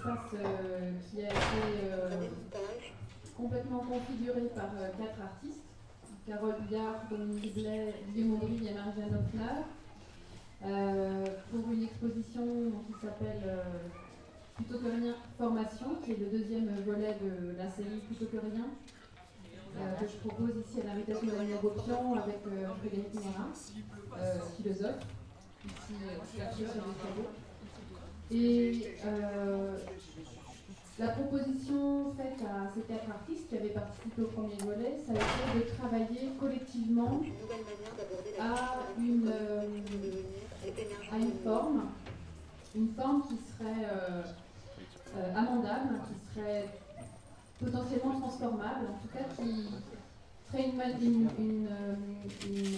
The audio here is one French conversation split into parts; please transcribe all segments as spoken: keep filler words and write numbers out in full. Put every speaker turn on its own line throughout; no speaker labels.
espace euh, qui a été euh, complètement configuré par euh, quatre artistes, Carole Billard, Dominique Blais, Guillaume Aubry et Marie-Jeanne Hoffner, euh, pour une exposition qui s'appelle euh, Plutôt que rien Formation, qui est le deuxième volet de la série Plutôt que rien, euh, que je propose ici à l'invitation d'Annie Gopion avec euh, Frédéric Néra, euh, philosophe, ici euh, chercheur sur les travaux. Et euh, la proposition faite à ces quatre artistes qui avaient participé au premier volet, ça a été de travailler collectivement à une, euh, à une forme, une forme qui serait euh, euh, amendable, qui serait potentiellement transformable, en tout cas qui ferait une, une, une, une,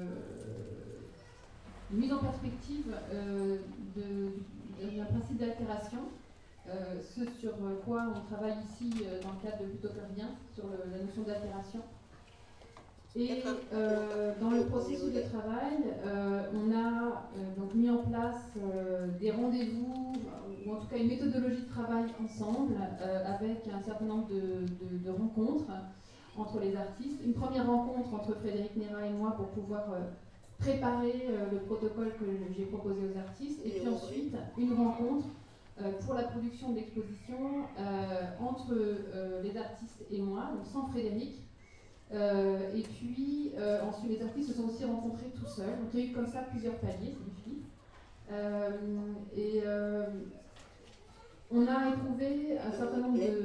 une mise en perspective euh, d'un principe d'altération. Euh, ce sur quoi on travaille ici euh, dans le cadre de Plutôt que rien, sur le, la notion d'altération. Et euh, dans le processus de travail, euh, on a euh, donc mis en place euh, des rendez-vous, ou en tout cas une méthodologie de travail ensemble, euh, avec un certain nombre de, de, de rencontres entre les artistes. Une première rencontre entre Frédéric Néra et moi pour pouvoir euh, préparer euh, le protocole que j'ai proposé aux artistes, et puis ensuite une rencontre Euh, pour la production de l'exposition euh, entre euh, les artistes et moi, donc sans Frédéric. Euh, et puis euh, ensuite les artistes se sont aussi rencontrés tout seuls. Donc il y a eu comme ça plusieurs paliers, c'est du fil. Euh, et euh, on a éprouvé un certain nombre de,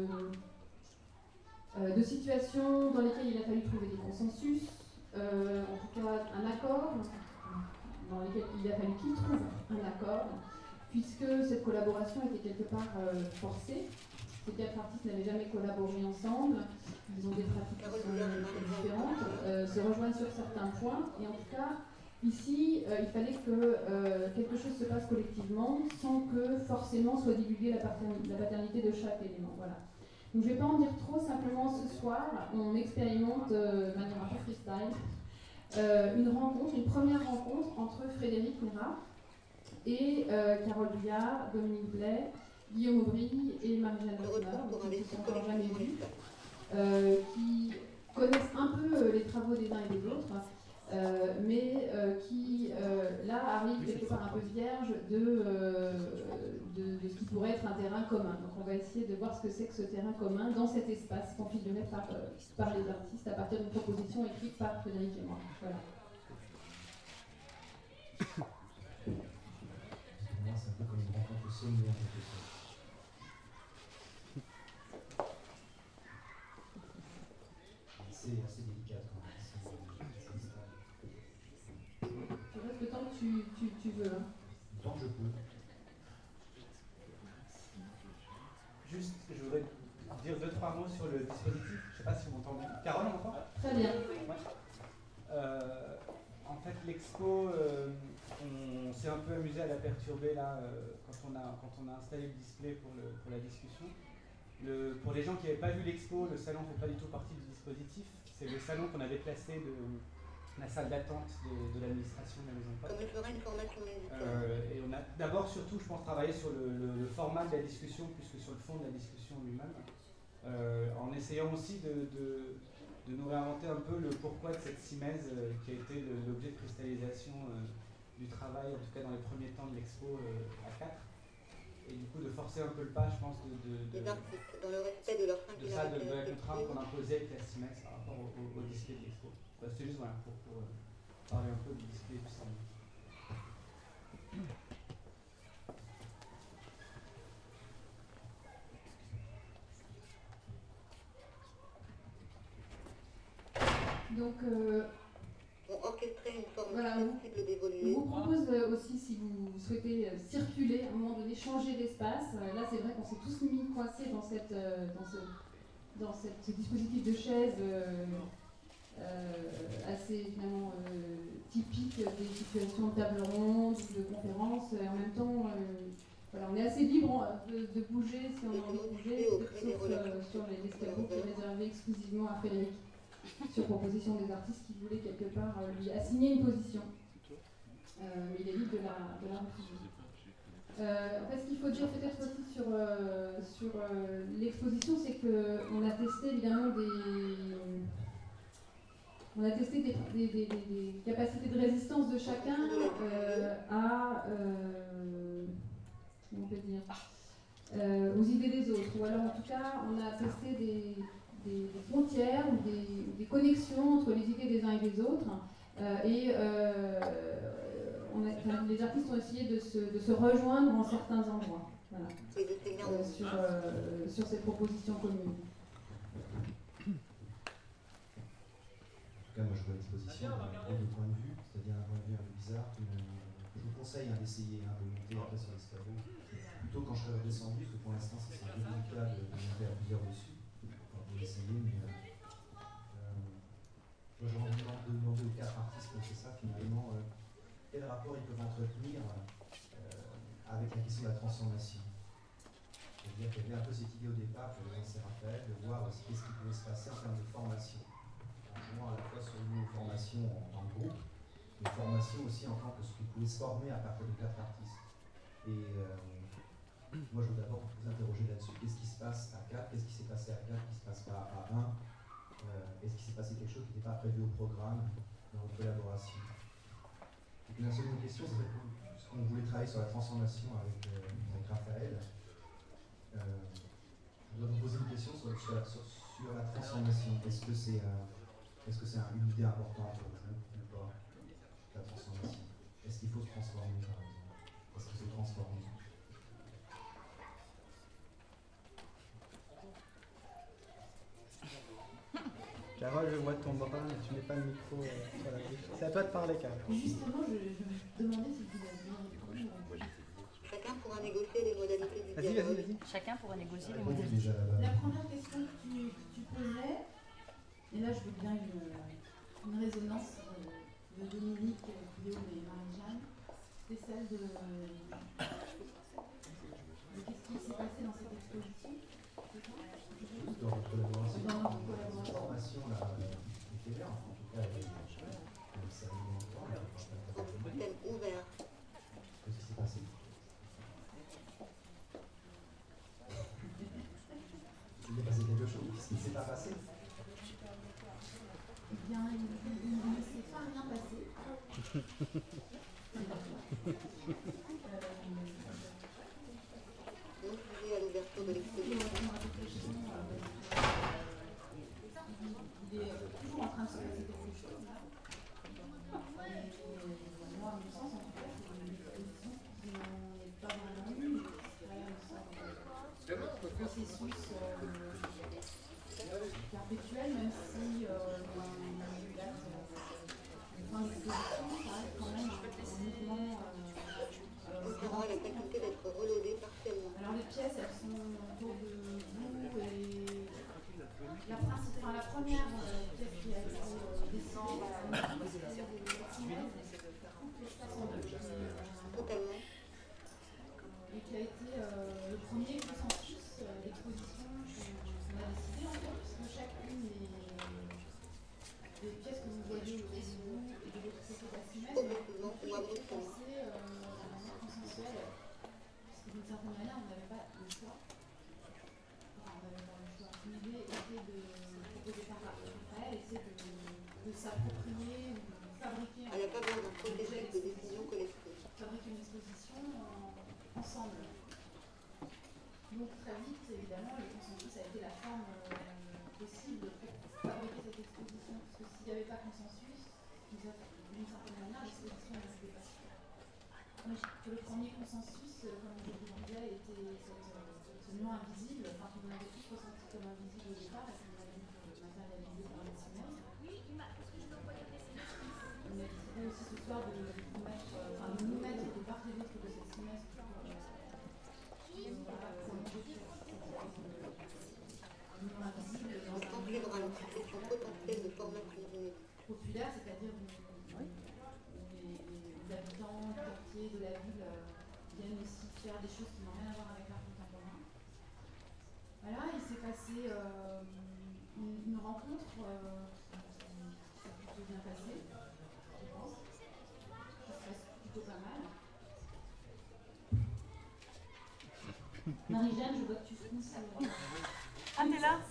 euh, de situations dans lesquelles il a fallu trouver des consensus, euh, en tout cas un accord, dans lesquels il a fallu qu'ils trouvent un accord, puisque cette collaboration était quelque part euh, forcée. Ces quatre artistes n'avaient jamais collaboré ensemble, ils ont des pratiques qui sont très différentes, euh, se rejoignent sur certains points, et en tout cas, ici, euh, il fallait que euh, quelque chose se passe collectivement, sans que forcément soit divulguée la, la paternité de chaque élément. Voilà. Donc je ne vais pas en dire trop, simplement ce soir, on expérimente euh, de manière un peu freestyle, euh, une rencontre, une première rencontre entre Frédéric Néra et euh, Carole Billard, Dominique Blais, Guillaume Aubry et Marie-Jeanne Hoffner, qui ne se sont encore jamais vus, euh, qui connaissent un peu euh, les travaux des uns et des autres, euh, mais euh, qui, euh, là, arrivent quelque part un peu vierges de, euh, de, de ce qui pourrait être un terrain commun. Donc on va essayer de voir ce que c'est que ce terrain commun dans cet espace configuré par, euh, par les artistes à partir d'une proposition écrite par Frédéric et moi. Voilà.
C'est un peu comme une rencontre sommaire, en quelque sorte. C'est assez délicat quand même.
Tu restes le temps que tu, tu, tu veux. Hein.
Le temps que je peux.
Juste, je voudrais dire deux, trois mots sur le dispositif. Je ne sais pas si vous m'entendez. Carole, on m'entend ?
Très bien.
Ouais. Euh, en fait, l'expo, euh, on s'est un peu amusé à la perturber là, euh, quand, on a, quand on a installé le display pour, le, pour la discussion. Le, pour les gens qui n'avaient pas vu l'expo, le salon ne fait pas du tout partie du dispositif. C'est le salon qu'on a déplacé de la salle d'attente de, de l'administration de la Maison Pop.
Comme je ferai une formation
euh, Et on a d'abord, surtout, je pense, travaillé sur le, le, le format de la discussion plus que sur le fond de la discussion lui-même. Euh, en essayant aussi de, de de nous réinventer un peu le pourquoi de cette simèse euh, qui a été l'objet de cristallisation euh, du travail, en tout cas dans les premiers temps de l'expo euh, à quatre. Et du coup de forcer un peu le pas, je pense, de, de, de,
des artistes, dans le respect de leur
de ça, de, de la contrainte qu'on imposait avec la simèse par rapport au, au, au display de l'expo. Bah, c'était juste voilà, pour, pour euh, parler un peu du display du salon.
Donc, euh,
ont orchestré une forme
voilà,
possible d'évoluer.
On vous propose euh, aussi, si vous souhaitez euh, circuler, à un moment donné, changer d'espace. Euh, là, c'est vrai qu'on s'est tous mis coincés dans, cette, euh, dans, ce, dans cette, ce dispositif de chaise euh, euh, assez finalement euh, typique des situations de table ronde, de conférence. Et en même temps, euh, voilà, on est assez libre de, de bouger si on a envie de bouger, sauf euh, sur les escabeaux qui est réservé exclusivement à Frédéric, sur proposition des artistes qui voulaient quelque part euh, lui assigner une position. Euh, mais il est libre de la, de la refuser. Euh, en fait, ce qu'il faut dire peut-être aussi sur, euh, sur euh, l'exposition, c'est qu'on a testé évidemment des, on a testé des, des, des, des, des capacités de résistance de chacun euh, à, euh, comment on peut dire, euh, aux idées des autres. Ou alors en tout cas, on a testé des, des, des frontières ou des, des connexions entre les idées des uns et des autres. Euh, et euh, on a, enfin, les artistes ont essayé de se, de se rejoindre en certains endroits. Voilà. Euh, sur, euh, sur cette proposition commune.
En tout cas, moi je vois l'exposition de deux points de vue, c'est-à-dire un point de vue un peu bizarre. Une, je vous conseille hein, d'essayer hein, de monter après sur l'escabeau. Plutôt quand je serai redescendu, parce que pour l'instant c'est un peu délicat de, de monter à plusieurs dessus. On peut essayer, mais euh, euh, moi j'ai envie de demander aux quatre artistes qui ont fait ça finalement euh, quel rapport ils peuvent entretenir euh, avec la question de la transformation. C'est-à-dire qu'il y avait un peu cette idée au départ pour les anciens Raphaël de voir aussi qu'est-ce qui pouvait se passer en termes de formation. À la fois sur une formation en, en groupe, mais formation aussi en tant que ce qui pouvait se former à partir de quatre artistes. Et euh, moi, je veux d'abord vous interroger là-dessus. Qu'est-ce qui se passe à quatre? Qu'est-ce qui s'est passé à quatre qui ne se passe pas à un? euh, Est-ce qu'il s'est passé quelque chose qui n'était pas prévu au programme dans votre collaboration? Et puis la seconde question, c'est puisqu'on voulait travailler sur la transformation avec, euh, avec Raphaël, euh, je voudrais vous poser une question sur, sur, la, sur, sur la transformation. Est-ce que c'est euh, Est-ce que c'est une idée importante pour vous ou pas, la transformation? Est-ce qu'il faut se transformer, par exemple? Est-ce qu'il faut se transformer?
Carole, je vois ton bras, mais tu mets pas le micro euh, sur la bouche. C'est à toi de parler, Carole.
Justement, je, je me demandais si vous aviez répondu.
Chacun pourra négocier les modalités du
Vas-y,
dialogue.
vas-y, vas-y.
Chacun pourra négocier les
Répondez
modalités.
déjà là-bas.
La première question que tu, que tu posais, et là je veux bien une, une résonance de, de Dominique, Guillaume et Marie-Jeanne, c'est celle de, de qu'est-ce qui s'est passé dans cette exposition.
Juste dans votre collaboration,
Dans notre
la
collaboration.
formation là, était bien, en tout cas, elle est servie longtemps, elle n'est pas très
Thème ouvert.
Qu'est-ce qui s'est passé? Il s'est passé quelque chose? Qu'est-ce qui ne s'est pas passé?
Eh bien, il, il, il ne s'est pas rien passé.
Nous sujet à l'ouverture de l'exposition.
Il est toujours en train de se passer quelque chose là. Et moi, à mon sens, en tout cas, c'est une exposition qui n'est pas vraiment nue, qui serait une sorte de processus euh, perpétuel, même si euh, dans une date de fin d'exposition, ça reste quand même un mouvement. Euh,
On aura la faculté d'être reloadé partiellement.
Alors les pièces, elles sont autour de vous et la, principe, enfin, la première euh, pièce qui a été euh, dessinée, c'est
Totalement.
et qui a été euh, le premier consensus euh, d'exposition qu'on a décidé en fait, puisque chacune des, des pièces que vous voyez autour de vous et de l'autre côté de la semaine
Objectivement ou
a été
abruptement.
pensée euh, de manière consensuelle, puisque d'une certaine manière on n'avait pas le choix. Enfin, on n'avait pas le choix. L'idée était de proposer par Raphaël, était de, de s'approprier ou de fabriquer
Il n'y a pas besoin d'un processus de décision collective.
fabriquer une exposition en- ensemble. Donc très vite, évidemment, le consensus a été la forme euh, possible pour fabriquer cette exposition, parce que s'il n'y avait pas consensus, nous avons- d'une certaine manière, l'exposition n'existait pas. Que le premier consensus, euh, comme je vous disais, était cette, euh, ce nom invisible, enfin qu'on avait tous ressenti comme invisible au départ, et qu'on avait matérialisé par le semestre. On a décidé aussi ce soir de nous mettre, euh, enfin, de nous mettre de part et d'autre de cette semestre pour euh, voilà, prolonger cette nom invisible dans
En tant
un
que libre à
monde
l'expression potentielle de formation dynamique.
populaire, c'est-à-dire où, où les, les habitants du quartier, de la ville, euh, viennent aussi faire des choses qui n'ont rien à voir avec l'art contemporain. Voilà, il s'est passé euh, une, une rencontre euh, qui s'est plutôt bien passée, je pense. Ça se passe plutôt pas mal.
Marie-Jeanne, je vois que tu fronces. euh,
Ah, t'es là?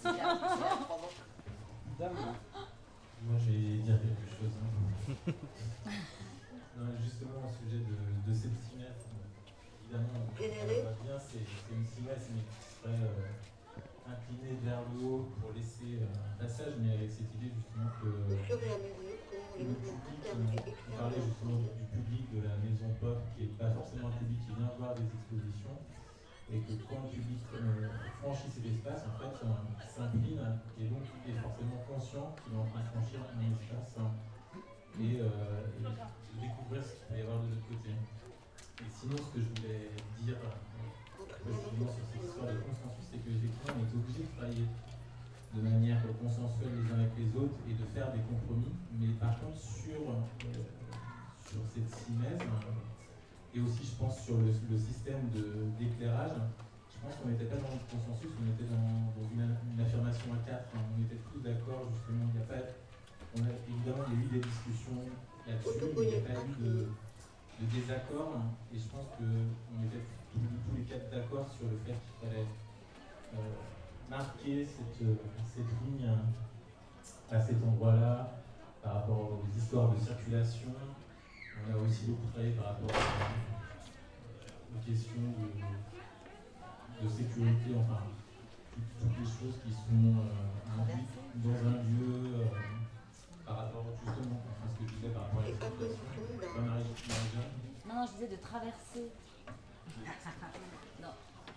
Dame.
Moi, je vais dire quelque chose. hein. Non, justement, au sujet de, de cette simesse, évidemment, on voit bien, c'est c'est une simesse, mais qui serait euh, inclinée vers le haut pour laisser euh, un passage, mais avec cette idée justement que
Au fur et à mesure, comment les
le
mouvements
public,
internes et
on
externes
parlait
vont
justement
changer.
du public de la maison pop, qui n'est pas forcément un public qui vient voir des expositions, et que quand le public euh, franchit cet espace, en fait, euh, s'incline, et donc il est forcément conscient qu'il est en train de franchir un espace, hein, et, euh, et de découvrir ce qu'il peut y avoir de l'autre côté. Et sinon, ce que je voulais dire euh, précisément sur cette histoire de consensus, c'est qu'effectivement, on est obligé de travailler de manière consensuelle les uns avec les autres et de faire des compromis, mais par contre, sur, euh, sur cette simèse, euh, et aussi, je pense, sur le, le système de- d'éclairage, je pense qu'on n'était pas dans le consensus, on était dans, dans une, une affirmation à quatre, hein. On était tous d'accord, justement, il n'y a pas. On a, évidemment, il y a eu des discussions là-dessus, mais il n'y a pas eu de, de désaccord, hein. Et je pense qu'on était tous, tous les quatre d'accord sur le fait qu'il fallait euh, marquer cette, cette ligne à cet endroit-là par rapport aux histoires de circulation. On a aussi beaucoup travaillé par rapport aux questions de, de sécurité, enfin, toutes, toutes les choses qui sont euh, induites dans un lieu euh, par rapport justement à ce que je disais par rapport à la circulation. Pas Marie- Marie-Jeanne.
Non, non, je disais de traverser. Non.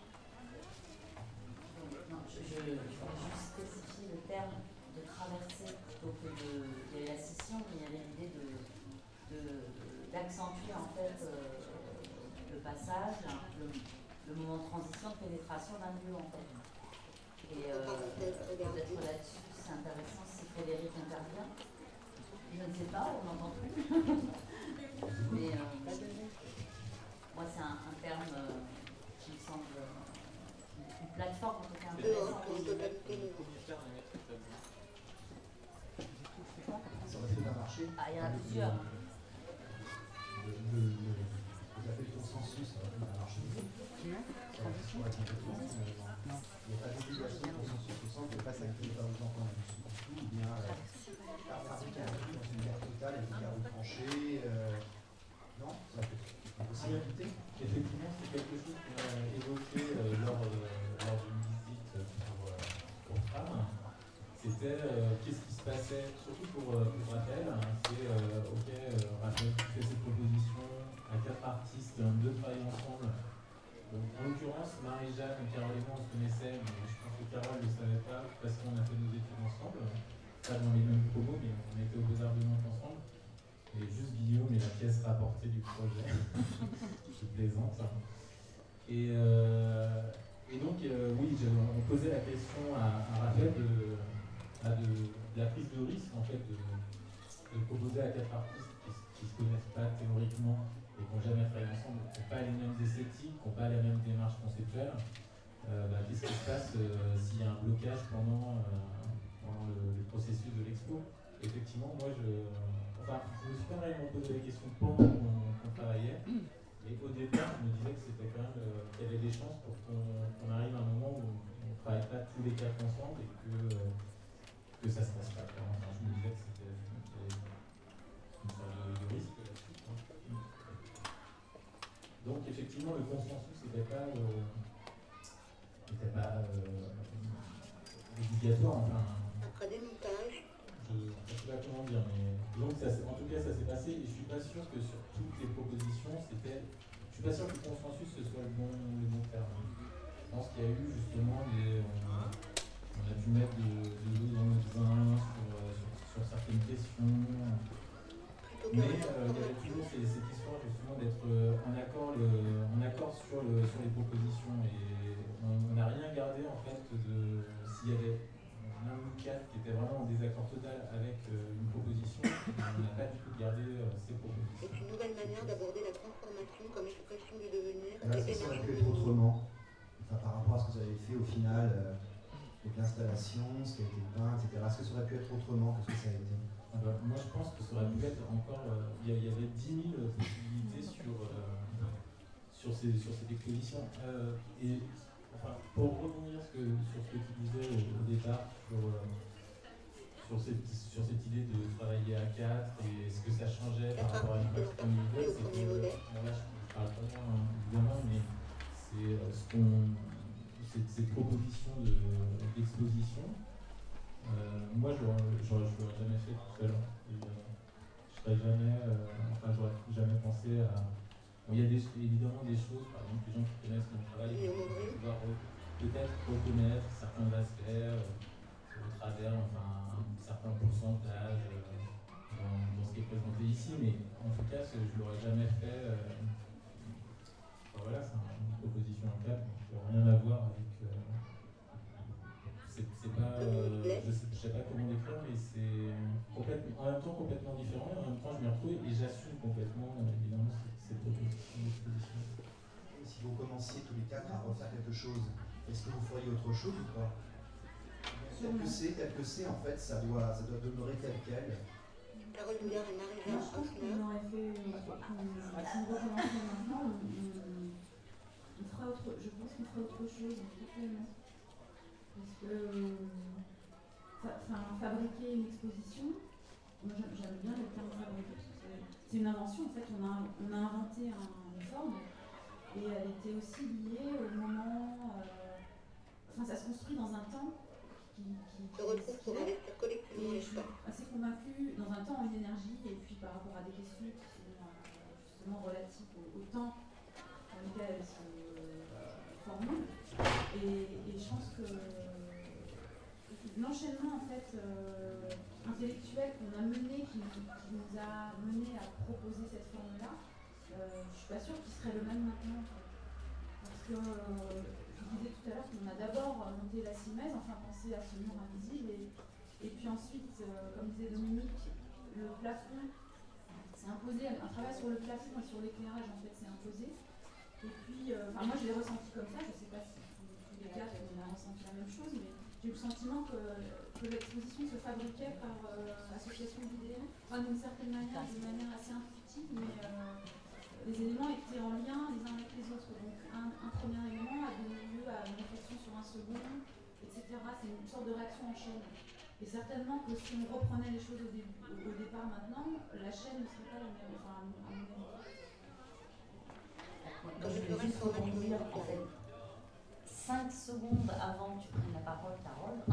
Non, je, je, je voulais juste spécifier le terme de traverser plutôt que de. Il y avait la scission, mais il y avait l'idée de, de, d'accentuer en fait euh, le passage, le, le moment de transition, de pénétration d'un lieu en fait. Et euh, peut-être là-dessus, c'est intéressant si Frédéric intervient. Je ne sais pas, on n'entend plus. Mais euh, moi, c'est un, un terme euh, qui me semble. Euh, une plateforme en tout cas intéressante.
Ça aurait fait un marché.
Ah, il y en a plusieurs.
Le, le, le, vous avez le consensus, ça aurait fait un marché. Ça aurait fait sur la compétence, mais non. Il n'y a pas d'obligation de consensus au sens de ne pas s'activer par les enfants du tout, ou bien euh, fabriquer un truc dans une guerre totale et une guerre retranchée. Euh, non, ça peut être une possibilité.
Effectivement, c'est quelque chose qu'on a évoqué euh, lors, euh, lors d'une visite pour, euh, pour femmes. C'était euh, qu'est-ce qui se passait, surtout pour, euh, pour Raphaël, hein, c'est euh, ok, euh, Raphaël tu fais cette proposition à quatre artistes de travailler ensemble. Donc, en l'occurrence, Marie-Jeanne et Carole et moi on se connaissait, mais je pense que Carole ne le savait pas parce qu'on a fait nos études ensemble, pas dans les mêmes promos, mais on était aux Beaux-Arts de Nantes ensemble. Et juste Guillaume est la pièce rapportée du projet. Je plaisante. Et, euh, et donc, euh, oui, on posait la question à, à Raphaël de, à de, de la prise de risque, en fait, de, de proposer à quatre artistes qui ne se connaissent pas théoriquement et qui n'ont jamais travaillé ensemble, qui n'ont pas les mêmes esthétiques, qui n'ont pas la même démarche conceptuelle. Euh, bah, qu'est-ce qui se passe euh, s'il y a un blocage pendant, euh, pendant le, le processus de l'expo? Effectivement, moi, je... Enfin, je me suis pas réellement posé la question pendant qu'on qu'on travaillait, mais au départ, je me disais que c'était quand même euh, qu'il y avait des chances pour qu'on qu'on arrive à un moment où on ne travaille pas tous les quatre ensemble et que, euh, que ça se passe pas. Enfin, je me disais que c'était une sorte de, de risque là-dessus. Donc, effectivement, le consensus n'était pas, euh, n'était pas euh, obligatoire. Enfin,
après des montages.
Je ne sais pas comment dire, mais donc ça, en tout cas ça s'est passé et je suis pas sûr que sur toutes les propositions c'était. Je suis pas sûr que le consensus ce soit le bon, le bon terme. Je pense qu'il y a eu justement des. On, on a dû mettre de, de l'eau dans notre vin sur, sur, sur certaines questions. Mais euh, il y avait toujours ces, cette histoire justement d'être en accord, le, en accord sur, le, sur les propositions et on n'a rien gardé en fait de s'il y avait un ou quatre qui était vraiment en désaccord total avec euh, une proposition, on n'a pas du tout gardé euh, ces propositions.
C'est une nouvelle manière d'aborder la transformation comme expression du devenir.
Là, ça aurait pu être autrement, enfin, par rapport à ce que vous avez fait au final, euh, avec l'installation, ce qui a été peint, et cetera. Est-ce que ça aurait pu être autrement que ce que ça a été?
Alors, moi je pense que ça aurait pu être encore, euh, il y, y avait dix mille possibilités sur, euh, sur, ces, sur cette exposition. Euh, et enfin, pour rebondir ce que, sur ce que tu disais au, au départ, sur, euh, sur, cette, sur cette idée de travailler à quatre et ce que ça changeait par rapport à une pratique individuelle, c'est que, bon là je ne parle pas moi hein, évidemment, mais c'est euh, ce qu'on, cette, cette proposition de, d'exposition. Euh, moi, je ne l'aurais jamais fait tout seul, évidemment. Je serais jamais, euh, enfin, j'aurais jamais pensé à. Bon, il y a des, évidemment des choses, par exemple, les gens qui connaissent mon travail vont pouvoir peut-être reconnaître certains aspects euh, au travers, enfin, un certain pourcentage euh, dans, dans ce qui est présenté ici, mais en tout cas, je ne l'aurais jamais fait. Euh, enfin, voilà, c'est une proposition en cap, donc rien à voir avec. Euh, c'est pas, euh, je ne sais, sais pas comment l'écrire, mais c'est complètement, en même temps complètement différent, et en même temps je m'y retrouve et j'assume complètement euh, évidemment cette, cette proposition d'exposition.
Si vous commenciez tous les quatre à refaire quelque chose, est-ce que vous feriez autre chose ou pas? Tel que c'est, tel que c'est, en fait, ça doit, ça doit demeurer tel quel.
Carole Doulard et Marie
Moi, je pense qu'on aurait fait, si on recommençait maintenant, on, on, on fera autre, je pense qu'on fera autre chose, actuellement. Parce que, enfin, fabriquer une exposition, moi j'aime bien le terme fabriquer, parce que c'est une invention, en fait, on a, on a inventé un, une forme, et elle était aussi liée au moment, euh, enfin ça se construit dans un temps qui, qui, qui est et je suis assez convaincue, dans un temps, une énergie, et puis par rapport à des questions qui sont euh, justement relatives au, au temps dans lequel elles se euh, formulent. Et, et je pense que l'enchaînement en fait euh, intellectuel qu'on a mené, qui, qui nous a mené à proposer cette forme-là, euh, je suis pas sûre qu'il serait le même maintenant. En fait. Parce que euh, je disais tout à l'heure qu'on a d'abord monté la simèse, enfin pensé à ce mur invisible, et, et puis ensuite, euh, comme disait Dominique, le plafond s'est imposé, un travail sur le plafond et sur l'éclairage en fait s'est imposé. Et puis, euh, moi je l'ai ressenti comme ça, je ne sais pas si tous les quatre on a ressenti la même chose, mais j'ai eu le sentiment que, que l'exposition se fabriquait par euh, association d'idées, enfin, d'une certaine manière, d'une manière assez intuitive, mais euh, les éléments étaient en lien les uns avec les autres. Donc un, un premier élément a donné lieu à une réflexion sur un second, et cetera. C'est une sorte de réaction en chaîne. Et certainement que si on reprenait les choses au, début, au, au départ maintenant, la chaîne ne serait pas la même. Enfin, à mon avis.
Je vais juste rebondir en fait cinq secondes avant que tu prennes la parole, Carole,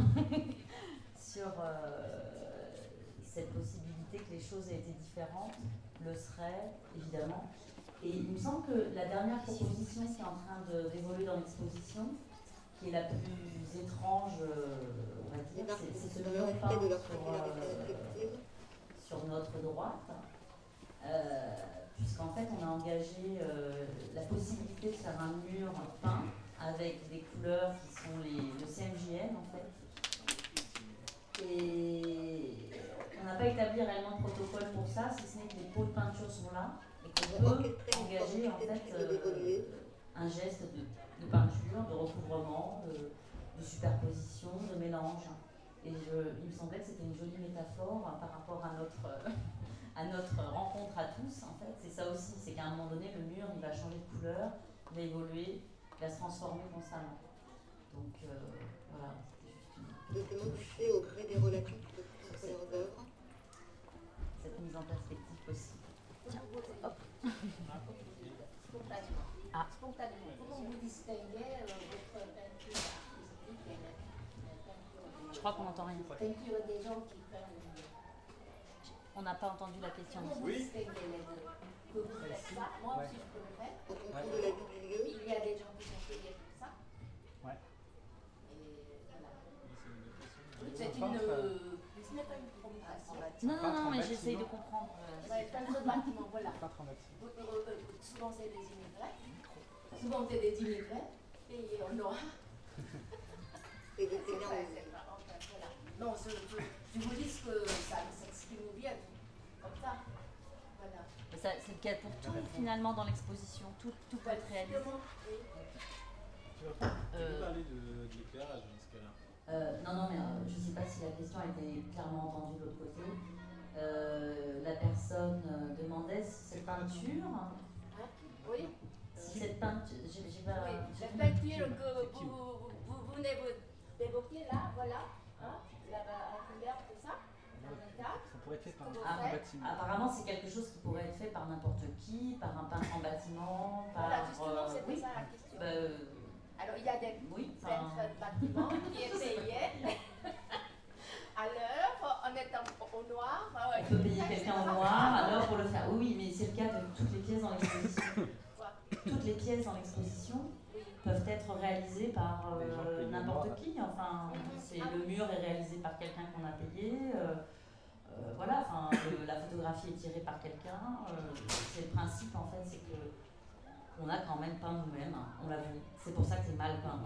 sur euh, cette possibilité que les choses aient été différentes, le seraient évidemment. Et il me semble que la dernière proposition qui est en train de, d'évoluer dans l'exposition, qui est la plus étrange, euh, on va dire, c'est, c'est ce mur peint sur, euh, sur notre droite. Euh, puisqu'en fait on a engagé euh, la possibilité de faire un mur peint avec des couleurs qui sont les, le C M J N en fait. Et on n'a pas établi réellement de protocole pour ça, si ce n'est que les pots de peinture sont là et qu'on peut engager en fait euh, un geste de, de peinture, de recouvrement, de, de superposition, de mélange. Et je, il me semblait que c'était une jolie métaphore par rapport à notre... Euh, à notre rencontre à tous, en fait, c'est ça aussi, c'est qu'à un moment donné, le mur, il va changer de couleur, il va évoluer, il va se transformer constamment. Donc, euh, voilà, c'était juste une...
De se modifier au gré des relations qui peuvent entre leurs œuvres.
Cette mise en perspective possible. Tiens, hop.
Spontanément.
Ah.
Spontanément. Comment vous distinguez euh, votre peinture artistique et la peinture...
Je crois qu'on n'entend rien.
Peinture des gens qui prennent...
On n'a pas entendu la question.
Comment vous distinguez les deux? Que vous faites ça, moi aussi je peux le faire.
En fonction de la vie du lieu.
Il y a des gens qui sont payés pour ça.
Ouais.
Et voilà. C'est une... Ce n'est pas une provocation.
Non, non, non, mais j'essaye de comprendre.
Ouais, peinture de bâtiment, voilà. Souvent c'est des immigrés. Souvent c'est des immigrés payés en noir.
Et des seigneurs.
Voilà. Non, je, je, je vous dis que ça, c'est ce qui nous vient, comme ça. Voilà.
Et ça, c'est le cas pour tout, finalement, dans l'exposition. Tout, tout peut être réalisé.
Tu veux euh, parler de, de l'éclairage dans ce cas-là?
euh, Non, non, mais euh, je ne sais pas si la question a été clairement entendue de l'autre côté. Euh, la personne euh, demandait si cette peinture,
Oui.
si cette peinture, j'ai j'ai pas...
Oui,
j'ai
la
pas-
peinture que vous, vous, vous venez vous d'évoquer là, voilà, hein, la, la couleur, tout ça, dans un cadre.
Ça pourrait être fait par
Vous
Ah,
faites.
bâtiment.
apparemment, c'est quelque chose qui pourrait être fait par n'importe qui, par un peintre en bâtiment, par...
Voilà, justement,
euh,
c'était
oui,
ça la question.
bah, euh,
Alors, il y a des
oui,
peintres
enfin...
de bâtiments qui est payé à l'heure, en étant au noir.
On peut payer quelqu'un en noir alors pour le faire. Oui, oui, mais c'est le cas de toutes les pièces dans l'exposition. Toutes les pièces dans l'exposition peuvent être réalisées par
Les gens
euh,
payent au
n'importe
noir.
qui. Enfin, c'est le mur est réalisé par quelqu'un qu'on a payé. euh, euh, voilà, enfin, le- la photographie est tirée par quelqu'un. euh, c'est le principe en fait, c'est que on a quand même peint nous-mêmes. hein, on l'a vu. C'est pour ça que c'est mal peint.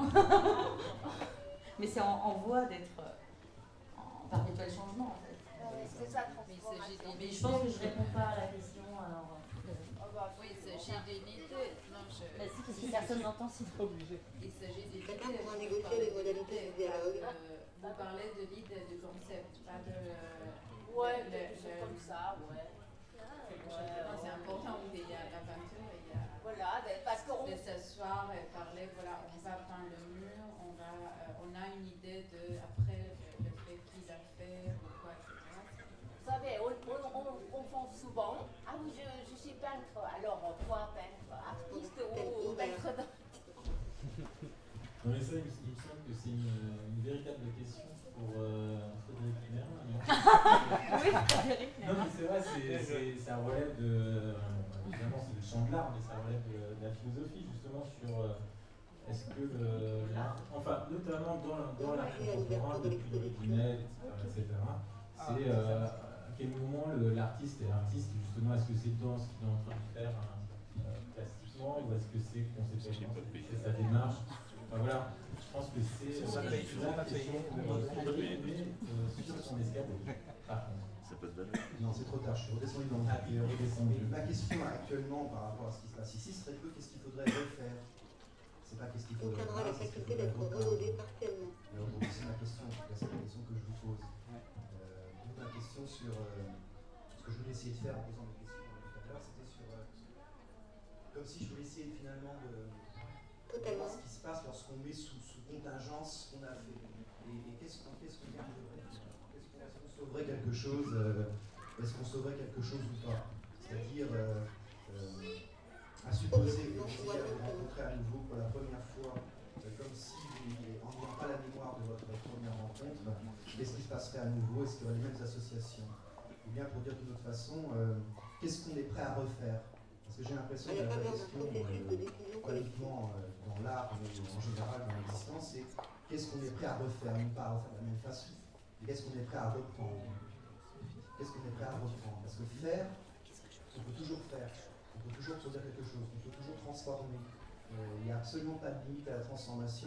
Mais c'est en, en voie d'être euh, en perpétuel changement en fait.
Ouais, c'est ça,
Mais il s'agit
transformation.
Mais je pense que je réponds pas à la question alors.
Oh, bah,
Oui, il s'agit d'unité. Non, je...
Bah si, parce que personne n'entend, c'est
Pas obligé.
Il s'agit d'unité.
Chacun pourra
Vous
négocier
parlez
les modalités
d'unité,
du dialogue.
pas de- Vous parlez de l'idée, du concept, pas de...
Ouais,
le-
quelque chose
le-
comme ça, ouais.
quelque chose de- non, c'est important, il y a la peinture, il y a...
Voilà, ben, parce qu'on
De s'asseoir et parler, voilà, on va peindre le mur, on, va, euh, on a une idée de, après, le, le fait qui l'a fait, ou quoi, et cetera.
Vous savez, on, on, on confond souvent. Ah oui, je, je suis peintre. Alors, quoi, peintre artiste ou peintre d'art?
Non mais ça, il me, il me semble que c'est une, une véritable question pour euh, Frédéric Kiner.
Oui, Frédéric.
Non mais c'est vrai, c'est, c'est, ça relève de... euh, évidemment c'est le champ de l'art, mais ça relève de, de la philosophie justement sur... euh, est-ce que le... l'art- enfin, notamment dans, la- dans l'art contemporain, depuis l'originel, et cetera, c'est euh, à quel moment le- l'artiste est artiste, justement, est-ce que c'est dans ce qu'il est en train de faire euh, plastiquement, ou est-ce que c'est conceptuellement, c'est sa démarche. Enfin, voilà, je pense que c'est
Ça
euh,
paye,
c'est
toujours
la
pas payé.
question pour euh, Frédéric, mais euh, sur son escabeau, par contre.
Ça peut te valeur.
Non, c'est trop tard, je suis redescendu dans le
Ah, il est redescendu.
Ma question actuellement par rapport à ce qui se passe ici serait peu qu'est-ce qu'il faudrait refaire. C'est pas qu'est-ce qu'il
On
faudrait
tiendra
pas,
la
c'est ce qu'il
faculté
faudrait
d'être
repeindre.
renouvelé partiellement.
Alors aujourd'hui, c'est ma question, en tout cas, c'est la question que je vous pose.
Ouais.
Euh, donc, ma question sur euh, ce que je voulais essayer de faire en posant mes questions euh, tout à l'heure, c'était sur. euh, comme si je voulais essayer finalement de. de
Totalement.
voir ce qui se passe lorsqu'on met sous, sous contingence ce qu'on a fait. Et, et qu'est-ce qu'on qu'est-ce qu'on devrait faire? Est-ce qu'on est-ce qu'on sauverait quelque chose euh, Est-ce qu'on sauverait quelque chose ou pas? C'est-à-dire. Euh, euh, à supposer que vous ayez à vous rencontrer à nouveau pour la première fois, euh, comme si vous n'ayez en n'ayant pas la mémoire de votre première rencontre, qu'est-ce qui se passerait à nouveau? Est-ce qu'il y aurait les mêmes associations? Ou bien pour dire d'une autre façon, euh, qu'est-ce qu'on est prêt à refaire? Parce que j'ai l'impression que
Il n'y a
la
pas
vraie
besoin d'un
question,
processus de
euh,
décision
pas
collective.
uniquement euh, dans l'art, mais en général dans l'existence, c'est qu'est-ce qu'on est prêt à refaire? Non pas à refaire de la même façon, mais qu'est-ce qu'on est prêt à reprendre? Qu'est-ce qu'on est prêt à reprendre? Parce que faire, on peut toujours faire. On peut toujours produire quelque chose, on peut toujours transformer. Euh, il n'y a absolument pas de limite à la transformation.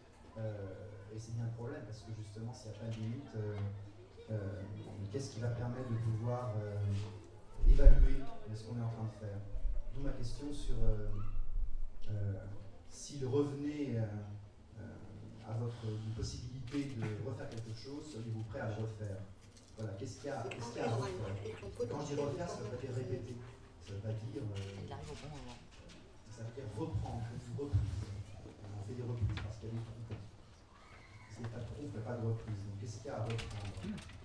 Euh, et c'est bien le problème, parce que justement, s'il n'y a pas de limite, euh, euh, qu'est-ce qui va permettre de pouvoir euh, évaluer ce qu'on est en train de faire? D'où ma question sur euh, euh, s'il revenait euh, euh, à votre une possibilité de refaire quelque chose, seriez-vous prêt à le refaire? Voilà, qu'est-ce qu'il y a, qu'est-ce qu'il y a à refaire? Quand je dis refaire, ça ne veut pas dire répéter. Ça ne veut pas dire. Euh,
Il arrive au bon moment.
ça veut dire reprendre, une reprise. On fait des reprises parce qu'il y a des trompes. S'il n'y a pas de trompe, il n'y a pas de reprise. Donc qu'est-ce qu'il y a à reprendre?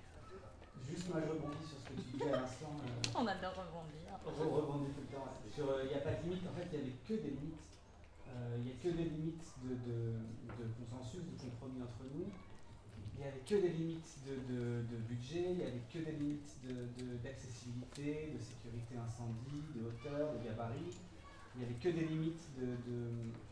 Juste moi je rebondis sur ce que tu disais à l'instant. Euh,
On adore rebondir.
je rebondis tout le temps. ouais. Sur il n'y a pas de limite, en fait il n'y avait que des limites. Euh, Il n'y a que des limites de, de, de consensus, de compromis entre nous. Il n'y avait que des limites de, de, de budget, il n'y avait que des limites de, de, d'accessibilité, de sécurité incendie, de hauteur, de gabarit. Il n'y avait que des limites de, de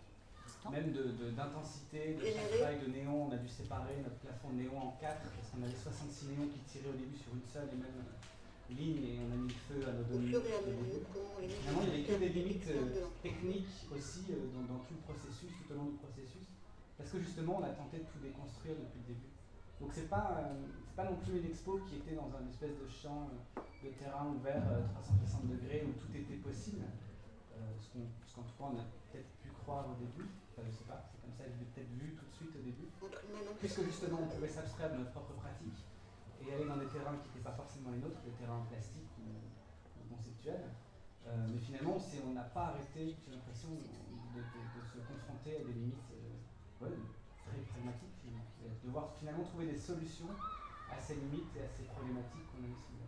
même de, de, d'intensité, de chaque faille de néon. On a dû séparer notre plafond de néon en quatre parce qu'on avait soixante-six néons qui tiraient au début sur une seule et même ligne et on a mis le feu à nos deux minutes au début. Finalement, il n'y avait que des limites euh, techniques aussi euh, dans, dans tout le processus, tout au long du processus, parce que justement on a tenté de tout déconstruire depuis le début. Donc c'est pas, euh, c'est pas non plus une expo qui était dans un espèce de champ euh, de terrain ouvert euh, trois cent soixante degrés où tout était possible, euh, ce, qu'on, ce qu'en tout cas on a peut-être pu croire au début, enfin je sais pas, c'est comme ça que je l'ai peut-être vu tout de suite au début, puisque justement on pouvait s'abstraire de notre propre pratique et aller dans des terrains qui n'étaient pas forcément les nôtres, des terrains plastiques ou, ou conceptuels. Euh, mais finalement, on s'est- on n'a pas arrêté, j'ai l'impression, de, de- de se confronter à des limites euh, ouais, très pragmatiques, finalement. Et de devoir finalement trouver des solutions à ces limites et à ces problématiques qu'on a ici.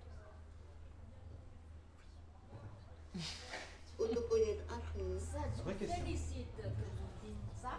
Autopoïèse infinie.
Ça, je
Vraie
vous
question.
félicite que vous dites ça.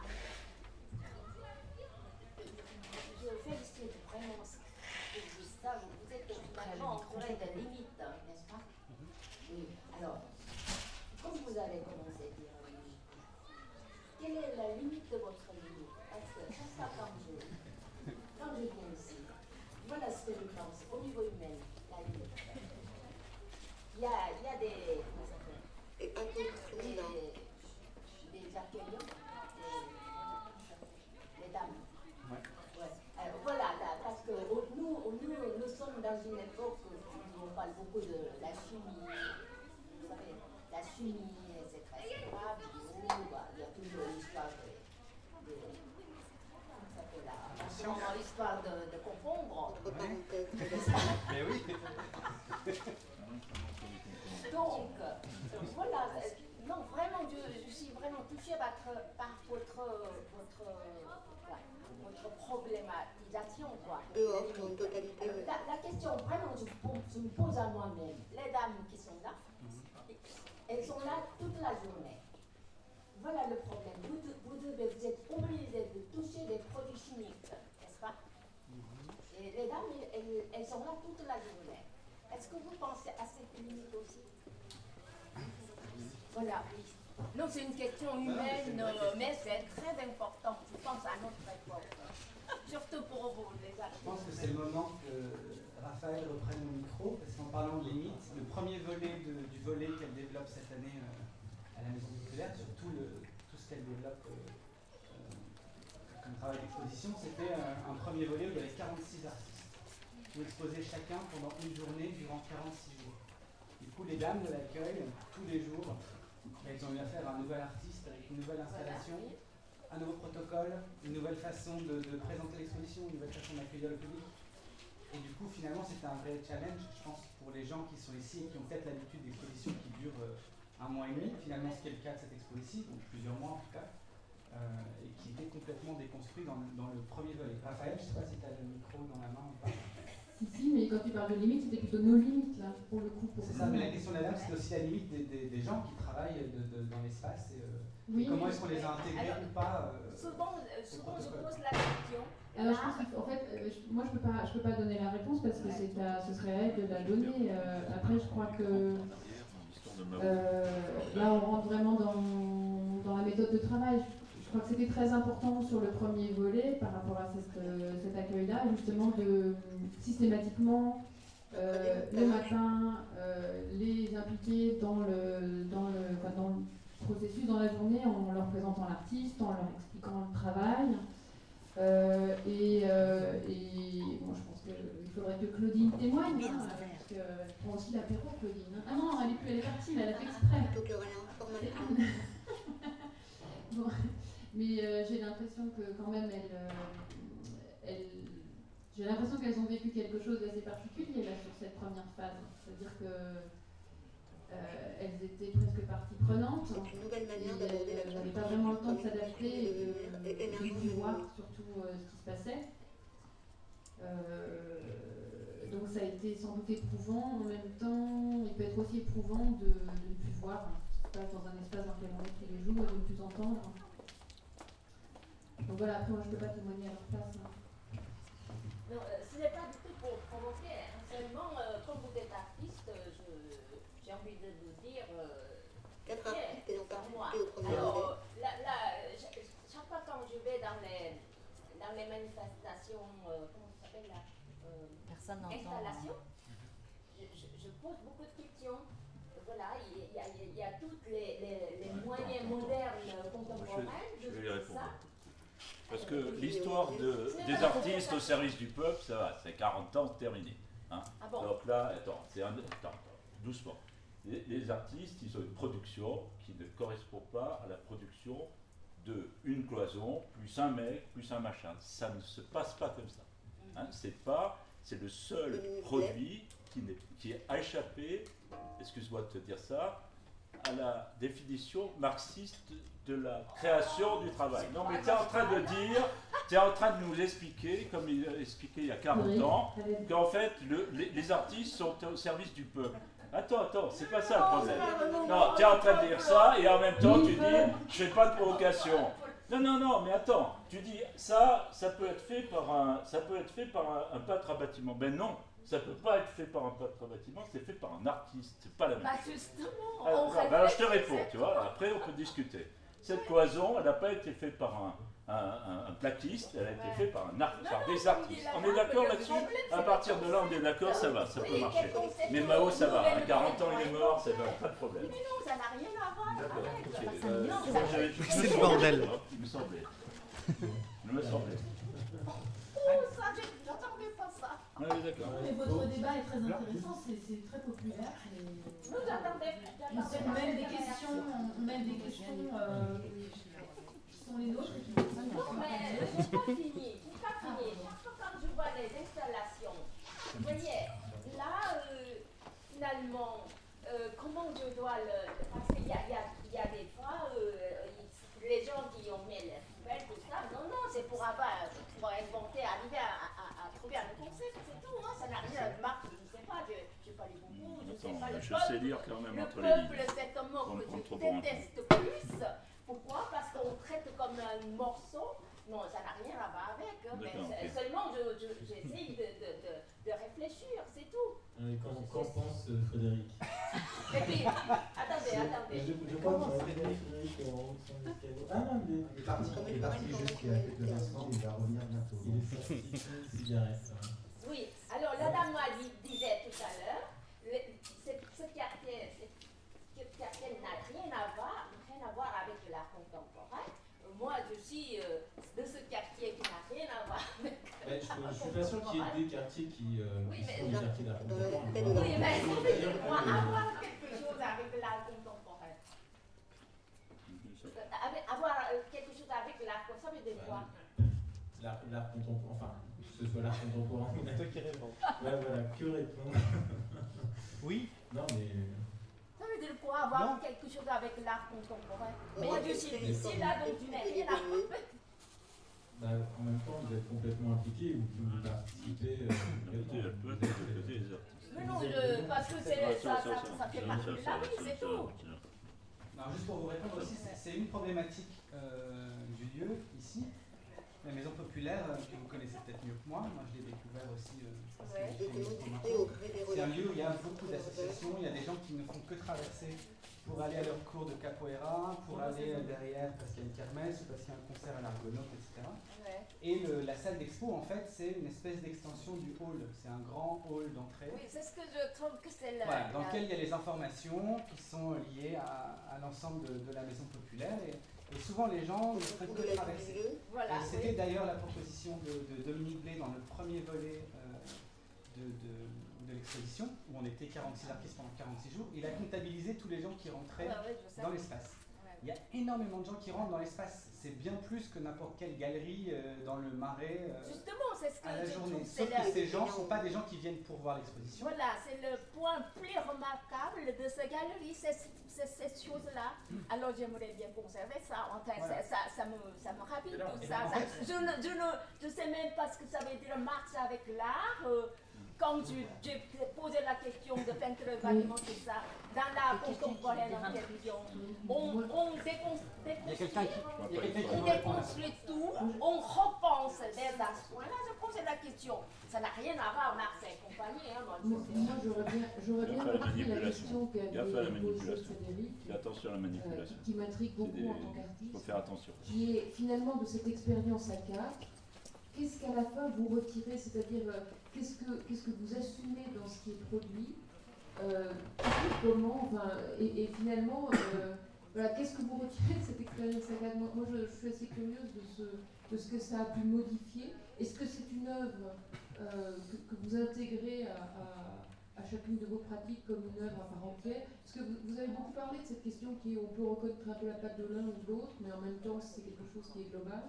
Je félicite vraiment ce que vous dites ça. Vous êtes finalement entouré de limites, n'est-ce pas? Oui. Alors, comme vous avez commencé à dire limite, quelle est la limite de votre limite? Parce que chaque fois quand je, quand je viens ici, voilà ce que je pense au niveau humain, la limite. Il y a, il y a des, comment ça s'appelle?
Et imposition
des,
d'un.
des accueillants, des, des dames.
Ouais.
Ouais. Alors, voilà, là, parce que oh, nous, nous, nous sommes dans une époque où on parle beaucoup de la chimie, vous savez, la chimie, et cetera, et cetera. Où, bah, il y a toujours l'histoire de, de, comment ça s'appelle là, vraiment l'histoire de, de confondre.
Entre parenthèses.
Mais oui.
Donc, euh, voilà, euh, non, vraiment, je, je suis vraiment touchée par, par votre, votre, ouais, votre problématisation, quoi.
Dehors, pour une totalité.
Alors, la, la question, vraiment, je, je me pose à moi-même. Les dames qui sont là, elles sont là toute la journée. Voilà le problème. Vous, vous, devez, vous êtes obligés de toucher des produits chimiques, n'est-ce pas? Et les dames, elles, elles sont là toute la journée. Est-ce que vous pensez à cette limite aussi? Voilà, oui. Non, c'est une question humaine, euh, mais c'est très important. Je pense à notre époque. Surtout pour vous, les
Je
artistes.
pense que c'est le moment que Raphaël reprenne le micro, parce qu'en parlant de limites, le premier volet de- du volet qu'elle développe cette année euh, à la Maison Populaire, sur tout, le, tout ce qu'elle développe euh, euh, comme travail d'exposition, c'était un, un premier volet où il y avait quarante-six artistes qui ont exposé chacun pendant une journée durant quarante-six jours. Du coup, les dames de l'accueil, tous les jours, elles ont eu affaire à un nouvel artiste avec une nouvelle installation, un nouveau protocole, une nouvelle façon de, de présenter l'exposition, une nouvelle façon d'accueillir le public. Et du coup, finalement, c'était un vrai challenge, je pense, pour les gens qui sont ici et qui ont peut-être l'habitude d'expositions qui durent euh, un mois et demi, finalement, ce qui est le cas de cette exposition, donc plusieurs mois en tout cas, euh, et qui était complètement déconstruit dans le, dans le premier volet. Raphaël, je ne sais pas si tu as le micro dans la main ou pas.
Si, si, mais quand tu parles de limites, c'était plutôt nos limites, là, pour le coup. Pour
C'est ça, mais la question de la dame, c'est aussi la limite des, des, des gens qui travaillent de, de, dans l'espace. Et, euh,
Oui.
et comment est-ce qu'on les a intégrés
Alors,
ou pas euh,
Souvent, euh, souvent je pose la question.
Alors, je pense qu'en fait, euh, je- moi, je peux pas, je peux pas donner la réponse parce que c'est à, ce serait à elle de la donner. Euh, après, je crois que euh, là, on rentre vraiment dans, dans la méthode de travail. Je, je crois que c'était très important sur le premier volet par rapport à cette, euh, cet accueil-là, justement de systématiquement euh, le matin euh, les impliquer dans le, dans le, enfin, dans le processus, dans la journée, en leur présentant l'artiste, en leur expliquant le travail. Euh, et, euh, et bon, je pense qu'il faudrait que Claudine témoigne, hein, parce qu'elle prend aussi l'apéro, Claudine. Hein. Ah non, elle est plus, elle est partie, là, elle a fait exprès.
Plutôt que rien, formellement.
Bon, mais euh, j'ai l'impression que quand même, elle, euh, elle, j'ai l'impression qu'elles ont vécu quelque chose d'assez particulier là sur cette première phase. C'est-à-dire que euh, elles étaient presque partie prenante.
C'est une nouvelle manière
Et
d'aborder la
elles
chose.
n'avaient pas vraiment le temps de s'adapter et de,
Et
de
énergie.
voir surtout euh, ce qui se passait. Euh, donc ça a été sans doute éprouvant. En même temps, il peut être aussi éprouvant de, de ne plus voir ce qui se passe dans un espace dans lequel on est tous les jours et de ne plus entendre. Donc voilà, après moi je ne peux pas témoigner à leur place. Hein.
Non, euh, ce n'est pas du tout pour provoquer. Hein. Seulement, euh, comme vous êtes artiste, euh, je- j'ai envie de vous dire. Euh,
Quatre
yeah,
artistes ayant
par moi.
participé au premier volet.
Alors, là, là, ch- chaque fois quand je vais dans les, dans les manifestations, euh, comment ça s'appelle là euh,
Personne n'entend.
installations, je, je, je pose beaucoup de questions. Voilà, il y a, il y a tous les, les, les moyens modernes contemporains
Je
de
vais y
faire
répondre.
ça.
Parce que l'histoire de, des artistes au service du peuple, ça va, c'est quarante ans terminé. Hein.
Ah bon?
Donc là, attends, c'est un, attends, doucement. Les, les artistes, ils ont une production qui ne correspond pas à la production de une cloison, plus un mec, plus un machin. Ça ne se passe pas comme ça. Hein. C'est pas c'est le seul produit qui, n'est, qui a échappé, excuse-moi de te dire ça, à la définition marxiste de la création du travail. Non, mais tu es en train de dire, tu es en train de nous expliquer, comme il a expliqué il y a quarante ans, qu'en fait, le, les, les artistes sont au service du peuple. Attends, attends, c'est pas ça le problème. Non, tu es en train de dire ça et en même temps tu dis, je fais pas de provocation. Non, non, non, mais attends, tu dis, ça, ça peut être fait par un, ça peut être fait par un, un peintre à bâtiment. Ben non. Ça ne peut pas être fait par un peintre à bâtiment, c'est fait par un artiste, c'est pas la même
Bah
chose.
justement,
alors,
on
non, ben alors je te réponds, tu vois, après on peut discuter. Cette cloison, elle n'a pas été faite par un, un, un, un plaquiste, elle a été faite par, un art, par des artistes. On est d'accord là-dessus? À partir de là, on est d'accord, ça va, ça peut marcher. Mais Mao, ça va, à quarante ans il est mort, ça va, pas de problème.
Mais non, ça n'a rien à voir avec.
Okay, euh,
c'est le bordel.
Il me semblait. Il me semblait.
Oh, ça, j'attendais pas ça.
Oui, d'accord.
Mais votre débat est très intéressant, c'est très populaire.
Nous, j'attendais.
On mène des questions, on mène des questions euh, qui sont les nôtres et qui sont ça.
Non, mais je n'ai pas fini. Je n'ai pas fini. Quand je vois les installations, vous voyez, là, euh, finalement, euh, comment je dois le. Parce qu'il y a, y, a, y a des fois, euh, les gens qui ont mis les poubelles, tout ça, non, non, c'est pour avoir, pour inventer, arriver à, à, à trouver un concept, c'est tout, hein, ça n'a rien de marque, je ne sais pas, je n'ai pas les beaucoup, je ne sais pas le
je
peuple.
sais lire quand même
Le
entre les lignes.
peuple, c'est un mot
On
que
prend
je
trop pour un
déteste plus. Pourquoi? Parce qu'on traite comme un morceau. Non, ça n'a rien à voir avec, hein, mais
okay.
seulement je, je, j'essaye de, de, de, de réfléchir, c'est tout.
Et qu'en qu'en pense euh, Frédéric?
Et puis, attendez, attendez.
Je, je crois que Frédéric, Frédéric est en haut de son escalier. Ah non, il est,
Il est parti, il est parti juste il y a quelques instants, il va revenir bientôt.
il est sorti une cigarette. Hein.
Oui, alors la dame m'a dit, disait tout à l'heure, ce, ce quartier, ce quartier n'a rien à voir, rien à voir avec l'art contemporain. Moi, je suis euh, de ce quartier qui n'a rien à voir avec
Ben, je, je suis pas sûr qu'il y ait des quartiers qui, euh,
oui,
qui
mais
sont des quartiers d'art contemporain.
oui, mais ça veut avoir quelque chose avec l'art contemporain. Avec, avoir quelque chose avec l'art, ça veut dire quoi?
L'art contemporain, enfin, que ce soit l'art contemporain.
C'est toi qui réponds.
Ouais, voilà, que répondre.
Oui.
Non, mais.
Ça veut dire quoi, avoir
non.
quelque chose avec l'art contemporain?
Mais
moi, je suis ici, là, donc je n'ai rien à faire.
Bah, en même temps, vous êtes complètement impliqué ou vous participez. Euh,
Elle peut être de côté des artistes.
Mais non, je, parce que c'est, ça, ça, ça fait partie de la vie, c'est tout.
Non, juste pour vous répondre aussi, c'est une problématique euh, du lieu ici. La maison populaire, euh, que vous connaissez peut-être mieux que moi, moi je l'ai découvert aussi. Euh, parce que j'ai fait une expo maintenant. C'est un lieu où il y a beaucoup d'associations, il y a des gens qui ne font que traverser pour aller à leur cours de capoeira, pour aller derrière parce qu'il y a une kermesse, parce qu'il y a un concert à l'Argonaute, et cetera.
Ouais.
Et le, la salle d'expo, en fait, c'est une espèce d'extension du hall. C'est un grand hall d'entrée.
Oui, c'est ce que je trouve que c'est le.
Voilà, dans lequel il y a les informations qui sont liées à, à l'ensemble de, de la maison populaire. Et, et souvent, les gens ne font que traverser.
Voilà,
et c'était
oui.
d'ailleurs la proposition de, de Dominique Blé dans le premier volet euh, de, de, de l'exposition, où on était quarante-six artistes pendant quarante-six jours. Il a comptabilisé tous les gens qui rentraient
Ah ouais, je sais.
dans l'espace.
Ouais.
Il y a énormément de gens qui rentrent dans l'espace. C'est bien plus que n'importe quelle galerie euh, dans le Marais euh,
Justement, c'est ce que
à la
je
journée.
trouve.
Sauf
c'est
que
le-
ces gens ne sont pas des gens qui viennent pour voir l'exposition.
Voilà, c'est le point plus remarquable de cette galerie, c'est c'est cette chose-là. Alors j'aimerais bien conserver ça. Enfin,
Voilà.
ça, ça, ça me, ça me ravit
Alors,
tout
et
ça.
en
Ça-
fait-
je ne je ne je sais même pas ce que ça veut dire Marx avec l'art. Euh, quand je- j'ai posé la question de peintre bâtiment, tout ça, dans l'art contemporain en question, on, on décon-
Il y a quelqu'un qui.
Il y a quelqu'un qui
on
veut répondre à ça.
déconstruit tout, on repense les à ce point-là, je posais la question. Ça n'a rien à voir, Marx et compagnie. Hein, moi,
Moi,
je sais
moi, j'aurais bien, j'aurais bien
Gaffe à la
repris la
manipulation.
question qu'a
Gaffe à la
posée
manipulation.
Frédéric,
Fais attention à la
euh,
manipulation.
qui m'intrigue beaucoup
C'est des-
en tant
Il faut
qu'artiste,
faire attention.
qui est finalement de cette expérience à quatre, qu'est-ce qu'à la fin vous retirez, c'est-à-dire euh, qu'est-ce que, qu'est-ce que vous assumez dans ce qui est produit, euh, comment, enfin, et, et finalement, euh, voilà, qu'est-ce que vous retirez de cette expérience à quatre? Moi, moi, je, je suis assez curieuse de ce, de ce que ça a pu modifier. Est-ce que c'est une œuvre euh, que, que vous intégrez à, à, à chacune de vos pratiques comme une œuvre à part entière? Parce que vous, vous avez beaucoup parlé de cette question qui est, on peut reconnaître un peu la patte de l'un ou de l'autre, mais en même temps c'est quelque chose qui est global.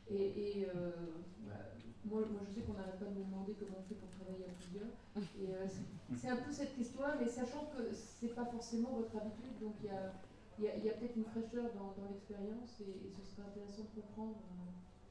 Et, et euh, voilà. moi, moi, je sais qu'on n'arrête pas de me demander comment on fait pour travailler à plusieurs. Et euh, c'est un peu cette question-là, mais sachant que c'est pas forcément votre habitude, donc il y a, y a, y a peut-être une fraîcheur dans, dans l'expérience, et, et ce serait intéressant de comprendre. Euh,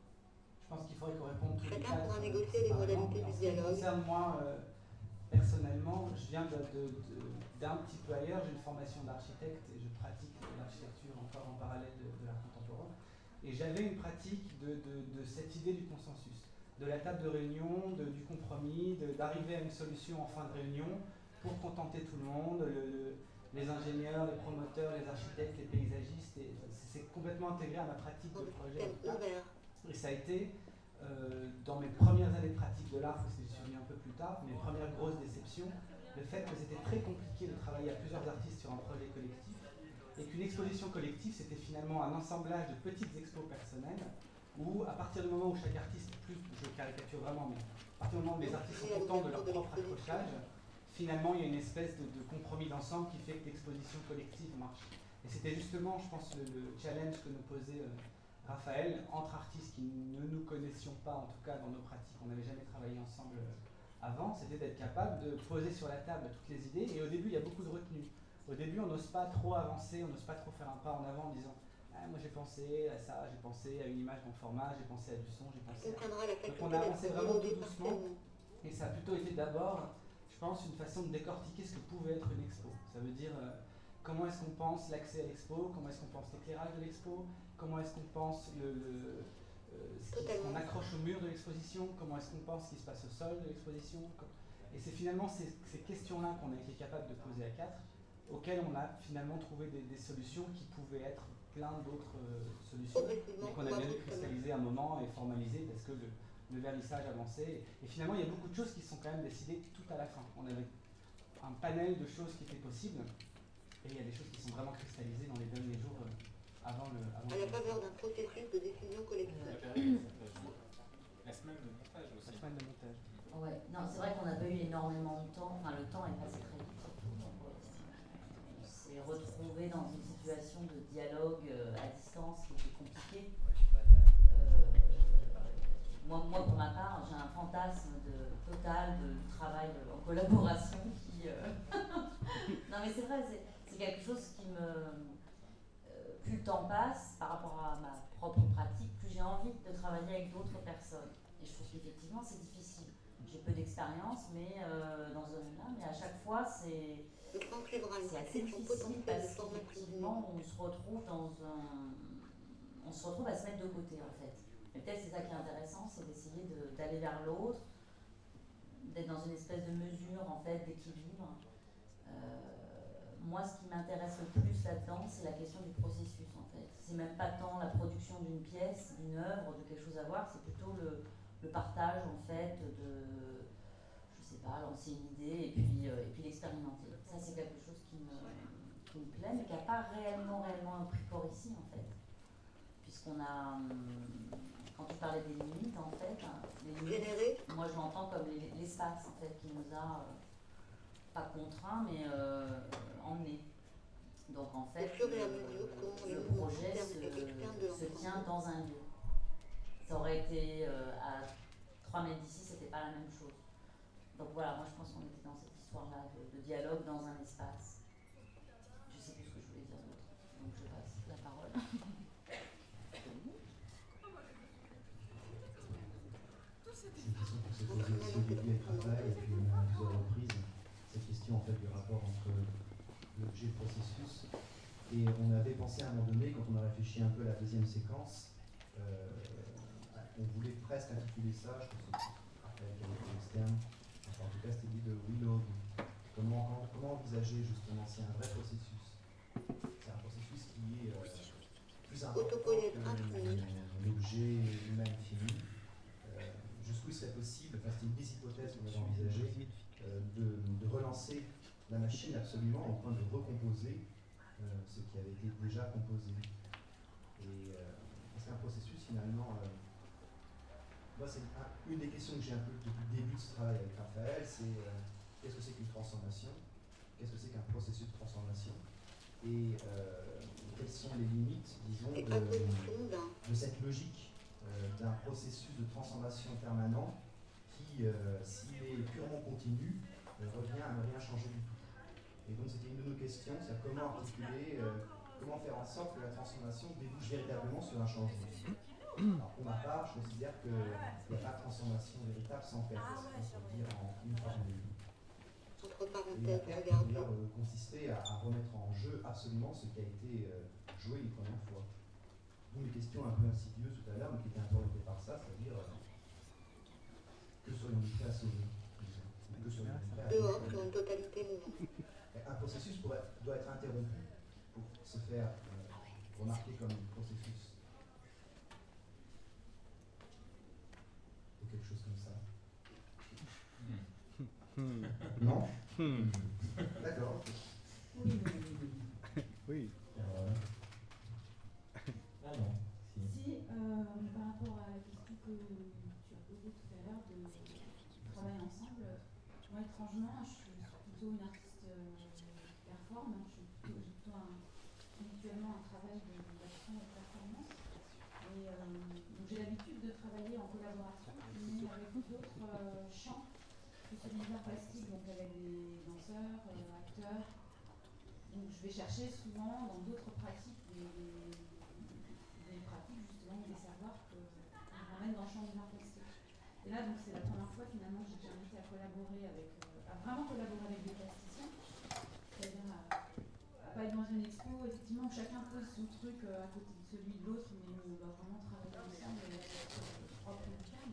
Je pense qu'il faudrait qu'on réponde tous les
Chacun
quatre.
pourra
euh,
négocier les
séparément.
modalités
En
du
ce qui me
dialogue.
concerne, moi, euh, personnellement, je viens de, de, de, d'un petit peu ailleurs. J'ai une formation d'architecte et je pratique l'architecture encore en parallèle de, de l'art contemporain. Et j'avais une pratique de, de, de cette idée du consensus, de la table de réunion, de, du compromis, d'arriver à une solution en fin de réunion pour contenter tout le monde, le, le, les ingénieurs, les promoteurs, les architectes, les paysagistes. C'est complètement intégré à ma pratique de projet. Et ça a été, euh, dans mes premières années de pratique de l'art, parce que je suis venu un peu plus tard, mes premières grosses déceptions, le fait que c'était très compliqué de travailler à plusieurs artistes sur un projet collectif, et qu'une exposition collective, c'était finalement un assemblage de petites expos personnelles, où à partir du moment où chaque artiste, plus je caricature vraiment, mais à partir du moment où les artistes sont contents de leur propre accrochage, finalement il y a une espèce de, de compromis d'ensemble qui fait que l'exposition collective marche. Et c'était justement, je pense, le, le challenge que nous posait euh, Raphaël, entre artistes qui ne nous connaissions pas, en tout cas dans nos pratiques, on n'avait jamais travaillé ensemble avant, c'était d'être capable de poser sur la table toutes les idées, et au début il y a beaucoup de retenue. Au début on n'ose pas trop avancer, on n'ose pas trop faire un pas en avant en disant ah, moi j'ai pensé à ça, j'ai pensé à une image dans le format, j'ai pensé à du son, j'ai pensé à... Donc on a avancé vraiment tout doucement, et ça a plutôt été d'abord, je pense, une façon de décortiquer ce que pouvait être une expo. Ça veut dire euh, comment est-ce qu'on pense l'accès à l'expo, comment est-ce qu'on pense l'éclairage de l'expo, comment est-ce qu'on pense le, le, euh, ce qu'on accroche au mur de l'exposition, comment est-ce qu'on pense ce qui se passe au sol de l'exposition. Et c'est finalement ces, ces questions-là qu'on a été capable de poser à quatre, auxquelles on a finalement trouvé des, des solutions qui pouvaient être plein d'autres euh, solutions, mais qu'on a bien dû cristalliser un moment et formaliser parce que le, le vernissage avançait. Et finalement, il y a beaucoup de choses qui sont quand même décidées tout à la fin. On avait un panel de choses qui étaient possibles, et il y a des choses qui sont vraiment cristallisées dans les derniers jours euh, avant le... Avant
à la faveur d'un processus de décision collective.
La semaine de montage aussi.
La semaine de montage.
Ouais, non, c'est vrai qu'on n'a pas eu énormément de temps, enfin le temps est passé très vite surtout, donc on s'est retrouvé dans une situation de dialogue à distance qui était compliquée. Euh, moi, moi, pour ma part, j'ai un fantasme de, total de, de travail en collaboration qui... Euh... non mais c'est vrai, c'est quelque chose qui me... Euh, plus le temps passe, par rapport à ma propre pratique, plus j'ai envie de travailler avec d'autres personnes. Et je trouve qu'effectivement c'est difficile. J'ai peu d'expérience mais euh, dans ce domaine-là, mais à chaque fois c'est assez difficile parce qu'effectivement on se retrouve dans un... on se retrouve à se mettre de côté en fait. Mais peut-être c'est ça qui est intéressant, c'est d'essayer d'aller vers l'autre, d'être dans une espèce de mesure en fait d'équilibre. Euh, moi ce qui m'intéresse le plus là-dedans, c'est la question du processus en fait. C'est même pas tant la production d'une pièce, d'une œuvre, de quelque chose à voir, c'est plutôt le, le partage en fait de, je sais pas, lancer une idée et puis, euh, et puis l'expérimenter. Ça c'est quelque chose qui me, qui me plaît, mais qui n'a pas réellement, réellement un prix fort ici en fait. Puisqu'on a, quand tu parlais des limites en fait, les limites, moi je l'entends comme l'espace en fait qui nous a, euh, pas contraints, mais euh, emmenés. Donc en fait, le, le projet se, se tient dans un lieu. Ça aurait été euh, à trois mètres d'ici, c'était pas la même chose. Donc voilà, moi je pense qu'on était dans cette histoire-là de, de dialogue dans un espace. Je sais plus ce que je voulais dire d'autre, donc je passe la parole.
C'est une question qu'on s'est posée aussi au début avec Raphaël, et puis on a à plusieurs reprises cette question en fait du rapport entre l'objet et le processus. Et on avait pensé à un moment donné, quand on a réfléchi un peu à la deuxième séquence, euh, on voulait presque intituler ça, je pense que c'est Raphaël qui avait fait l'externe, enfin, en tout cas c'était l'idée de Willow. Comment, comment envisager justement, c'est un vrai processus. C'est un processus qui est euh, plus important que l'objet lui-même fini. Euh, Jusqu'où il serait possible, enfin c'est une des hypothèses qu'on avait envisagées, euh, de, de relancer la machine absolument au point de recomposer euh, ce qui avait été déjà composé. Et euh, c'est un processus finalement. Euh, moi, c'est une des questions que j'ai un peu depuis le début de ce travail avec Raphaël, c'est euh, qu'est-ce que c'est qu'une transformation? Qu'est-ce que c'est qu'un processus de transformation? Et euh, quelles sont les limites, disons, de, de cette logique euh, d'un processus de transformation permanent qui, euh, s'il est purement continu, euh, revient à ne rien changer du tout. Et donc c'était une de nos questions, c'est comment articuler, euh, comment faire en sorte que la transformation débouche véritablement sur un changement. Alors pour ma part, je considère qu'il n'y a pas de transformation véritable sans perte, c'est pour dire en une formule.
Entre
Et la
parenthèses,
perte
regardons.
d'ailleurs euh, consistait à, à remettre en jeu absolument ce qui a été euh, joué les premières fois. D'où les questions un peu insidieuses tout à l'heure, mais qui étaient interrogées par ça, c'est-à-dire euh, que serions-nous prêts à sauver, disons, ou que serions-nous prêts à
Dehors,
sauver.
sur une totalité mouvante.
Un processus pourrait, doit être interrompu pour se faire euh, remarquer comme un processus. Ou quelque chose comme ça.
Hmm.
Non
Hmm.
D'accord.
Oui,
Oui.
Euh, Ah non, si.
Si, euh, par rapport à la question que tu as posée tout à l'heure de travailler ensemble, moi étrangement, je suis plutôt une artiste euh, performe, je suis plutôt, j'ai plutôt un, habituellement un travail de d'action et de performance. Et euh, donc j'ai l'habitude de travailler en collaboration, mais avec d'autres euh, champs que celui de l'art plastique, donc avec des danseurs, euh, acteurs. Donc je vais chercher souvent dans d'autres pratiques des, des, des pratiques justement, des savoirs que, que je ramène dans le champ de l'art plastique. Et là donc c'est la première fois finalement que j'ai invité à collaborer avec, euh, à vraiment collaborer avec des plasticiens, c'est-à-dire à, à pas être dans une expo effectivement où chacun pose son truc euh, à côté de celui de l'autre, mais où on va vraiment travailler ensemble avec euh, propre bouquin.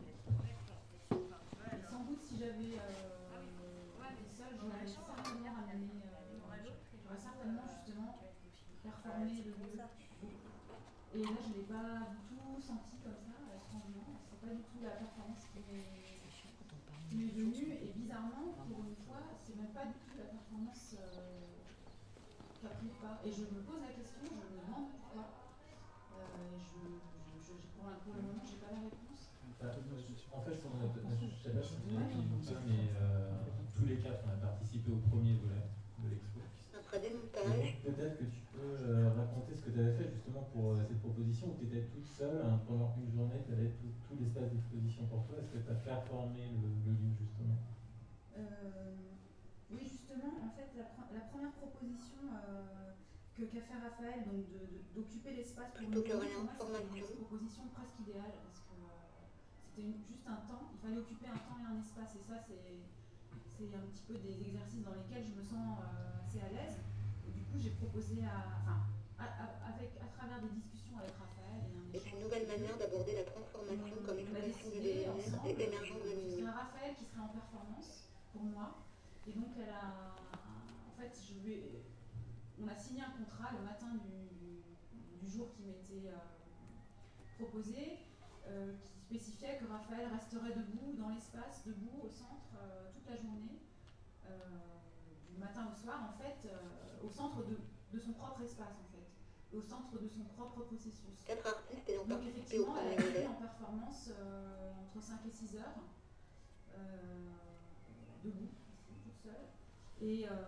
Et sans doute si j'avais euh, été seule, j'aurais certainement ramené, euh, j'aurais certainement justement performé le lieu beaucoup. Et là je ne l'ai pas du tout senti comme ça, étrangement. C'est pas du tout la performance qui m'est qui m'est venue, et bizarrement, pour une fois, c'est même pas du tout la performance euh, qui a pris le pas. Et je me pose la question, je me demande pourquoi. Euh, et je, je, je, pour, pour le moment, j'ai pas la réponse.
Bah, en fait, on a, je ne sais pas si vous avez dit ou pas, mais euh, tous les quatre, on a participé au premier volet de l'expo.
Après des
Et
montages.
donc, peut-être que tu peux euh, raconter ce que tu avais fait justement pour euh, cette proposition, où tu étais toute seule, hein, pendant une journée, tu avais tout, tout l'espace d'exposition pour toi. Est-ce que tu as performé le, le lieu justement?
Euh, oui, justement, en fait, la, la première proposition euh, que qu'a fait Raphaël, donc de, de, d'occuper l'espace pour
Plutôt
une
que
journée,
rien,
pour moi, c'était
formation.
une proposition presque idéale, parce que euh, c'était une- juste un temps, il fallait occuper un temps et un espace, et ça, c'est c'est un petit peu des exercices dans lesquels je me sens euh, assez à l'aise. Et du coup, j'ai proposé à, enfin, à, à, avec, à travers des discussions avec Raphaël et un
Et
échange.
une nouvelle manière d'aborder la transformation comme
On a
expression du
décidé
devenir
ensemble,
et émergence de
ce
l'univers.
serait Raphaël qui serait en performance pour moi. Et donc, elle a, en fait, je lui ai- on a signé un contrat le matin du, du jour qui m'était euh, proposé, euh, qui spécifiait que Raphaël resterait debout dans l'espace, debout au centre euh, toute la journée, euh, du matin au soir, en fait, euh, au centre de, de son propre espace, en fait, au centre de son propre processus.
Quatre artistes ayant
Donc
participé au
effectivement, elle
premier
a été
volet.
en performance euh, entre cinq et six heures, euh, debout, toute seule. Et euh,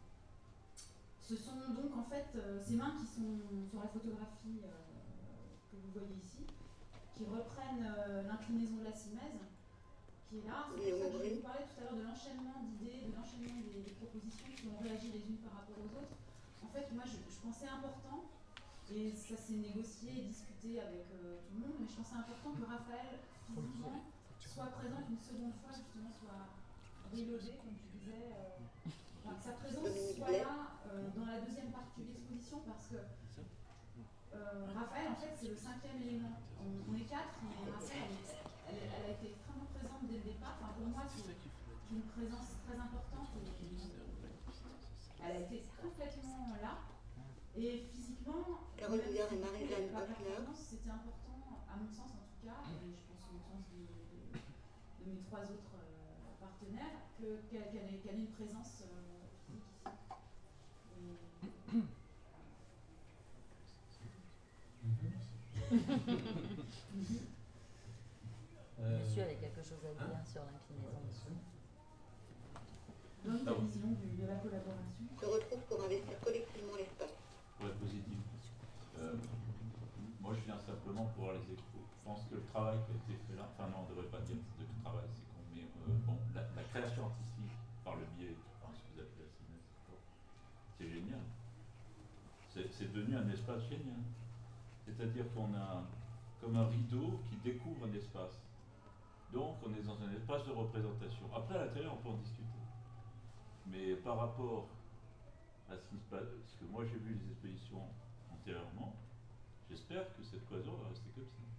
ce sont donc en fait euh, ces mains qui sont sur la photographie euh, que vous voyez ici, qui reprennent euh, l'inclinaison de la simèse, qui est là. C'est pour ça que je vous parlais tout à l'heure de l'enchaînement d'idées, de l'enchaînement des, des propositions qui ont réagi les unes par rapport aux autres. En fait, moi, je, je pensais important, et ça s'est négocié et discuté avec euh, tout le monde, mais je pensais important que Raphaël, physiquement, soit présent une seconde fois, justement, soit reloadé, comme tu disais, euh, enfin, que sa présence soit là euh, dans la deuxième partie de l'exposition, parce que euh, Raphaël, en fait, c'est le cinquième élément. On, on est quatre, mais Raphaël, elle, elle, elle a été extrêmement présente dès le départ. Enfin, pour moi, c'est une présence très importante. Et, elle a été complètement là. Et physiquement,
Carole Bouillard et
même si
Marie-Jeanne
la
Hoffner.
performance, c'était important, à mon sens en tout cas, et je pense au sens de, de, de mes trois autres euh, partenaires, que, qu'elle, qu'elle, ait, qu'elle ait une présence euh, physique ici. Et...
Monsieur avait quelque chose à dire sur l'inclinaison dessus.
Donc la vision du, de la collaboration.
Se retrouve pour investir collectivement l'espace.
Pour être positif. Euh, moi, je viens simplement pour voir les expos. Je pense que le travail qui a été fait là, enfin non, on ne devrait pas dire que c'est du travail, c'est qu'on met euh, bon, la, la création artistique par le biais, enfin, ce que vous appelez la cinéma, c'est génial. C'est devenu un espace génial. C'est-à-dire qu'on a comme un rideau qui découvre un espace. Donc on est dans un espace de représentation. Après, à l'intérieur, on peut en discuter. Mais par rapport à ce qui se passe, parce que moi j'ai vu les expositions antérieurement, j'espère que cette cloison va rester comme ça.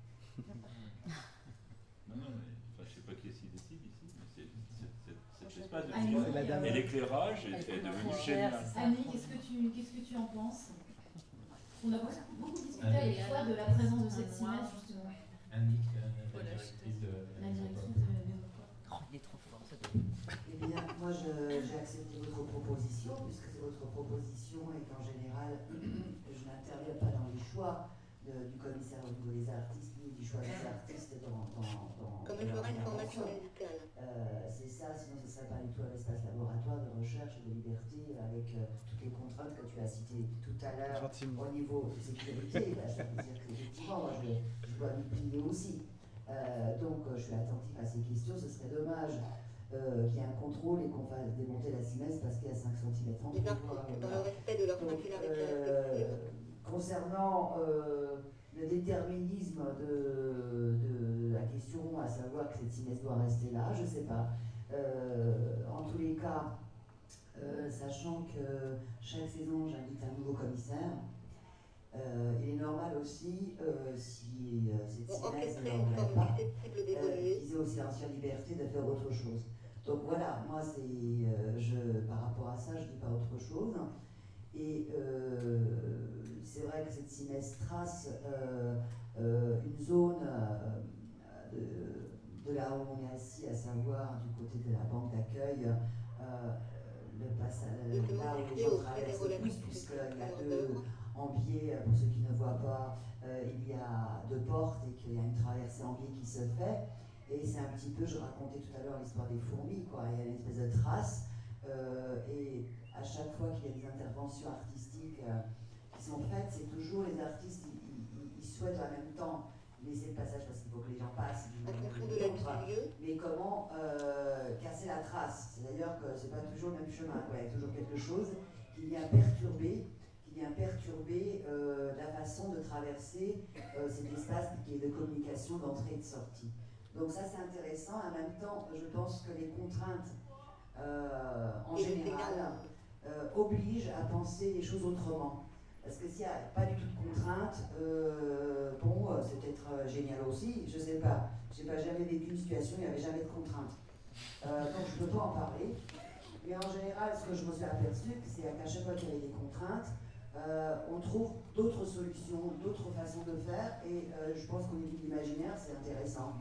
Non, non, mais enfin, je ne sais pas qui est-ce qui décide ici, mais c'est cet espace de cinéma. Et l'éclairage est, est devenu génial.
Annie, qu'est-ce que tu qu'est-ce que tu en penses? On a beaucoup discuté avec toi de la présence de cette cinéma, justement.
Annick, la directrice de
la directrice de
Oh, il est trop fort, ça.
Eh bien, moi j'ai accepté votre proposition, puisque c'est votre proposition et qu'en général, je n'interviens pas dans les choix de, du commissaire au niveau des artistes, ni du choix des artistes dans. dans, dans
Comme je ferai une formation musicale.
Euh, c'est ça, sinon ce ne serait pas du tout un espace laboratoire de recherche et de liberté avec euh, toutes les contraintes que tu as citées tout à l'heure au niveau de sécurité. Bah, je peux dire qu'effectivement, moi je, je dois m'y plier aussi. Euh, donc euh, je suis attentif à ces questions. Ce serait dommage euh, qu'il y ait un contrôle et qu'on fasse démonter la cimesse parce qu'il y a cinq centimètres en
Les artistes, dans le respect de leur singularité respective.
Euh, concernant euh, le déterminisme de, de la question, à savoir que cette cimesse doit rester là, je ne sais pas. Euh, en tous les cas, euh, sachant que chaque saison, j'invite un nouveau commissaire, euh, il est normal aussi, euh, si euh, cette cimesse ne l'engage pas, euh, qu'ils aient aussi l'ancienne liberté de faire autre chose. Donc voilà, moi, c'est, euh, je, par rapport à ça, je ne dis pas autre chose. Et euh, c'est vrai que cette cimesse trace euh, euh, une zone euh, de, de là où on est assis, à savoir du côté de la banque d'accueil, euh, le passage là où les gens traversent le plus, puisqu'il y a deux en biais, pour ceux qui ne voient pas, euh, il y a deux portes et qu'il y a une traversée en biais qui se fait. Et c'est un petit peu, je racontais tout à l'heure l'histoire des fourmis, quoi. Il y a une espèce de trace. Euh, et à chaque fois qu'il y a des interventions artistiques euh, qui sont faites, c'est toujours les artistes, ils, ils, ils souhaitent en même temps laisser le passage parce qu'il faut que les gens passent, mais comment euh, casser la trace. C'est d'ailleurs que c'est pas toujours le même chemin, quoi. Il y a toujours quelque chose qui vient perturber, qui vient perturber euh, la façon de traverser euh, cet espace qui est de communication d'entrée et de sortie. Donc ça c'est intéressant. En même temps, je pense que les contraintes Euh, en général, euh, oblige à penser les choses autrement. Parce que s'il n'y a pas du tout de contraintes, euh, bon, euh, c'est peut-être euh, génial aussi, je ne sais pas. Je n'ai pas jamais vécu une situation où il n'y avait jamais de contraintes. Euh, donc je ne peux pas en parler. Mais en général, ce que je me suis aperçu, c'est qu'à chaque fois qu'il y avait des contraintes, euh, on trouve d'autres solutions, d'autres façons de faire. Et euh, je pense qu'au niveau de l'imaginaire, c'est intéressant.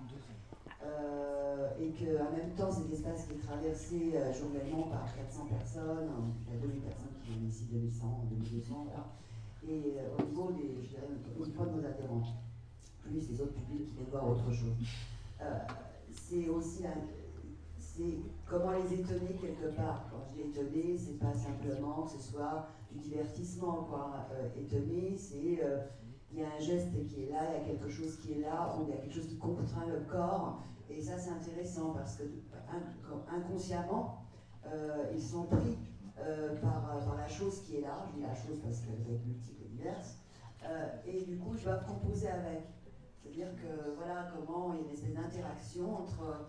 Euh, et qu'en même temps cet espace qui est traversé euh, journellement par quatre cents personnes, il y a deux mille personnes qui viennent ici, deux mille cent, deux mille deux cents, voilà. Et euh, au niveau des, je dirais, au niveau de nos adhérents, plus les autres publics qui viennent voir autre chose. Euh, c'est aussi un, c'est comment les étonner quelque part. Quand je dis étonner, c'est pas simplement que ce soit du divertissement, quoi. Euh, étonner, c'est euh, il y a un geste qui est là, il y a quelque chose qui est là, ou il y a quelque chose qui contraint le corps. Et ça, c'est intéressant parce que inconsciemment, euh, ils sont pris euh, par, par la chose qui est là. Je dis la chose parce qu'elle peut être multiple et diverse. Euh, et du coup, je dois composer avec. C'est-à-dire que voilà comment il y a une espèce d'interaction entre,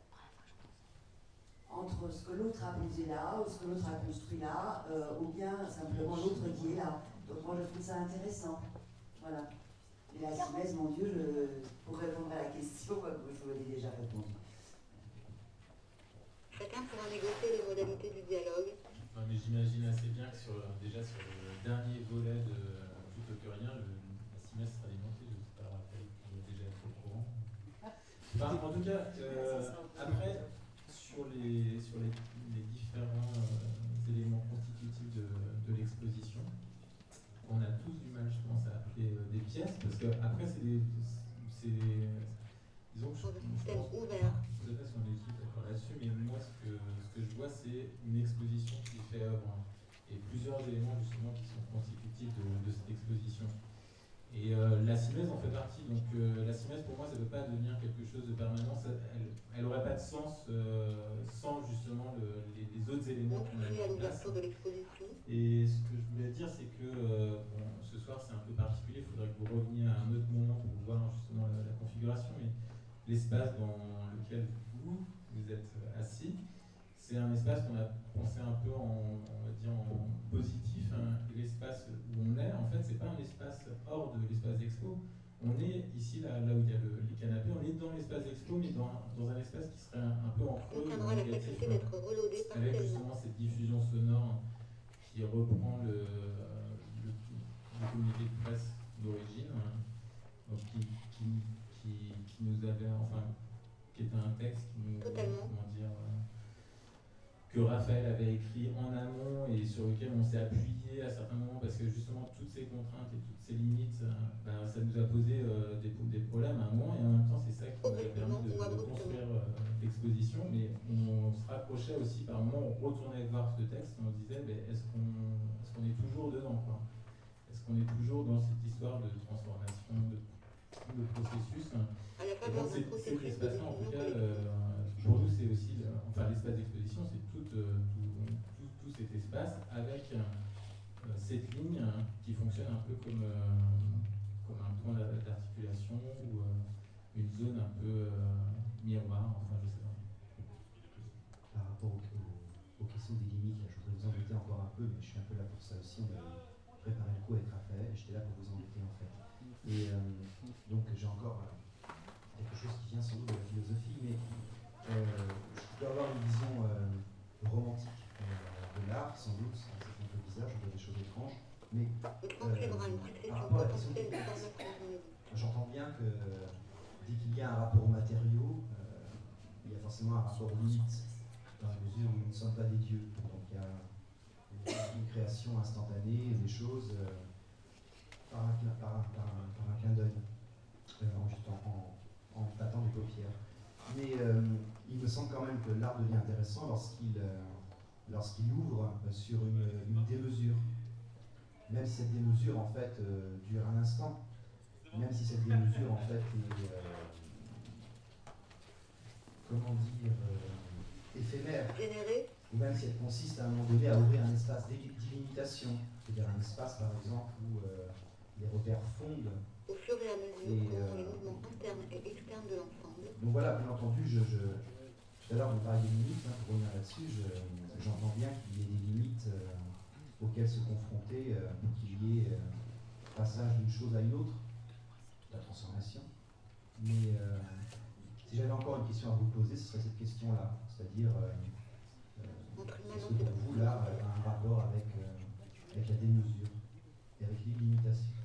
entre ce que l'autre a posé là, ou ce que l'autre a construit là, euh, ou bien simplement l'autre qui est là. Donc moi, je trouve ça intéressant. Voilà. Et la cimesse, mon Dieu, je, pour répondre à la question, je vous l'ai déjà répondu.
Chacun pourra négocier les modalités du dialogue.
Non, mais j'imagine assez bien que sur, déjà sur le dernier volet de Plutôt que rien, le, la cimesse sera alimentée. Je ne sais pas, Raphaël, on va déjà être au courant. Enfin, en tout cas, euh, après, sur les, sur les, les différents euh, éléments constitutifs de, de l'exposition, on a tous du mal, je pense, à appeler euh, des pièces, parce que après c'est des, c'est des, disons que je, je pense, ouvert. Je ne sais pas si on est tous d'accord là-dessus, mais moi ce que, ce que je vois c'est une exposition qui fait œuvre et plusieurs éléments justement qui sont constitutifs de, de cette exposition. Et euh, la simèse en fait partie. Donc euh, la simèse pour moi ça ne peut pas devenir quelque chose de permanent. Ça, elle n'aurait pas de sens euh, sans justement le, les, les autres éléments qu'on a mis en place. Et ce que je voulais dire c'est que euh, bon, ce soir c'est un peu particulier, il faudrait que vous reveniez à un autre moment pour voir justement la, la configuration. Mais l'espace dans lequel vous, vous êtes assis, c'est un espace qu'on a pensé un peu en, on va dire en positif. Hein. L'espace où on est, en fait, c'est pas un espace hors de l'espace d'expo. On est ici, là, là où il y a le, les canapés, on est dans l'espace d'expo, mais dans, dans un espace qui serait un, un peu en creux, en négatif, avec justement cette diffusion sonore qui reprend le, le, le communiqué de presse d'origine, hein. Donc qui, qui, qui, qui nous avait, enfin, qui était un texte qui nous, comment dire, euh, que Raphaël avait écrit en amont et sur lequel on s'est appuyé à certains moments parce que justement toutes ces contraintes et toutes ces limites, euh, bah, ça nous a posé euh, des, des problèmes à un moment et en même temps c'est ça qui nous a permis de, de construire euh, l'exposition. Mais on se rapprochait aussi par moments, on retournait voir ce texte et on se disait mais est-ce qu'on est-ce qu'on est toujours dedans quoi? Est-ce qu'on est toujours dans cette histoire de transformation, de, de processus? Et donc cet, cet espace-là en tout cas, euh, pour nous c'est aussi, euh, enfin l'espace d'exposition c'est tout, euh, tout, tout, tout cet espace avec euh, cette ligne hein, qui fonctionne un peu comme, euh, comme un point d'articulation ou euh, une zone un peu euh, miroir, enfin je sais pas.
Par rapport aux, aux, aux questions des limites, là, je voudrais vous embêter encore un peu, mais je suis un peu là pour ça aussi. On a préparé le coup avec Raphaël et j'étais là pour vous embêter en fait. Et euh, donc j'ai encore euh, quelque chose qui vient sans doute de la philosophie, mais euh, je peux avoir une vision euh, romantique euh, de l'art, sans doute, c'est un peu bizarre, je vois des choses étranges, mais euh, par rapport à la question des limites, j'entends bien que dès qu'il y a un rapport aux matériaux, euh, il y a forcément un rapport aux limites, dans la mesure où nous ne sommes pas des dieux. Donc il y a une création instantanée des choses euh, par, un, par, un, par, un, par un clin d'œil, euh, en, juste en, en, en tâtant des paupières. Mais euh, il me semble quand même que l'art devient intéressant lorsqu'il euh, lorsqu'il ouvre euh, sur une, une démesure. Même si cette démesure en fait euh, dure un instant, même si cette démesure en fait est, euh, comment dire, euh, éphémère, ou même si elle consiste à un moment donné à ouvrir un espace d'illimitation, c'est-à-dire un espace par exemple où euh, les repères fondent.
Au fur et à mesure, et, euh, les mouvements internes et externes de l'ensemble.
Donc voilà, bien entendu, je, je, tout à l'heure vous parliez des limites, hein, pour revenir là-dessus, j'entends bien qu'il y ait des limites euh, auxquelles se confronter euh, pour qu'il y ait euh, passage d'une chose à une autre, la transformation. Mais euh, si j'avais encore une question à vous poser, ce serait cette question-là, c'est-à-dire euh, euh, est-ce que pour vous l'art a un rapport avec, euh, avec la démesure et avec l'illimitation?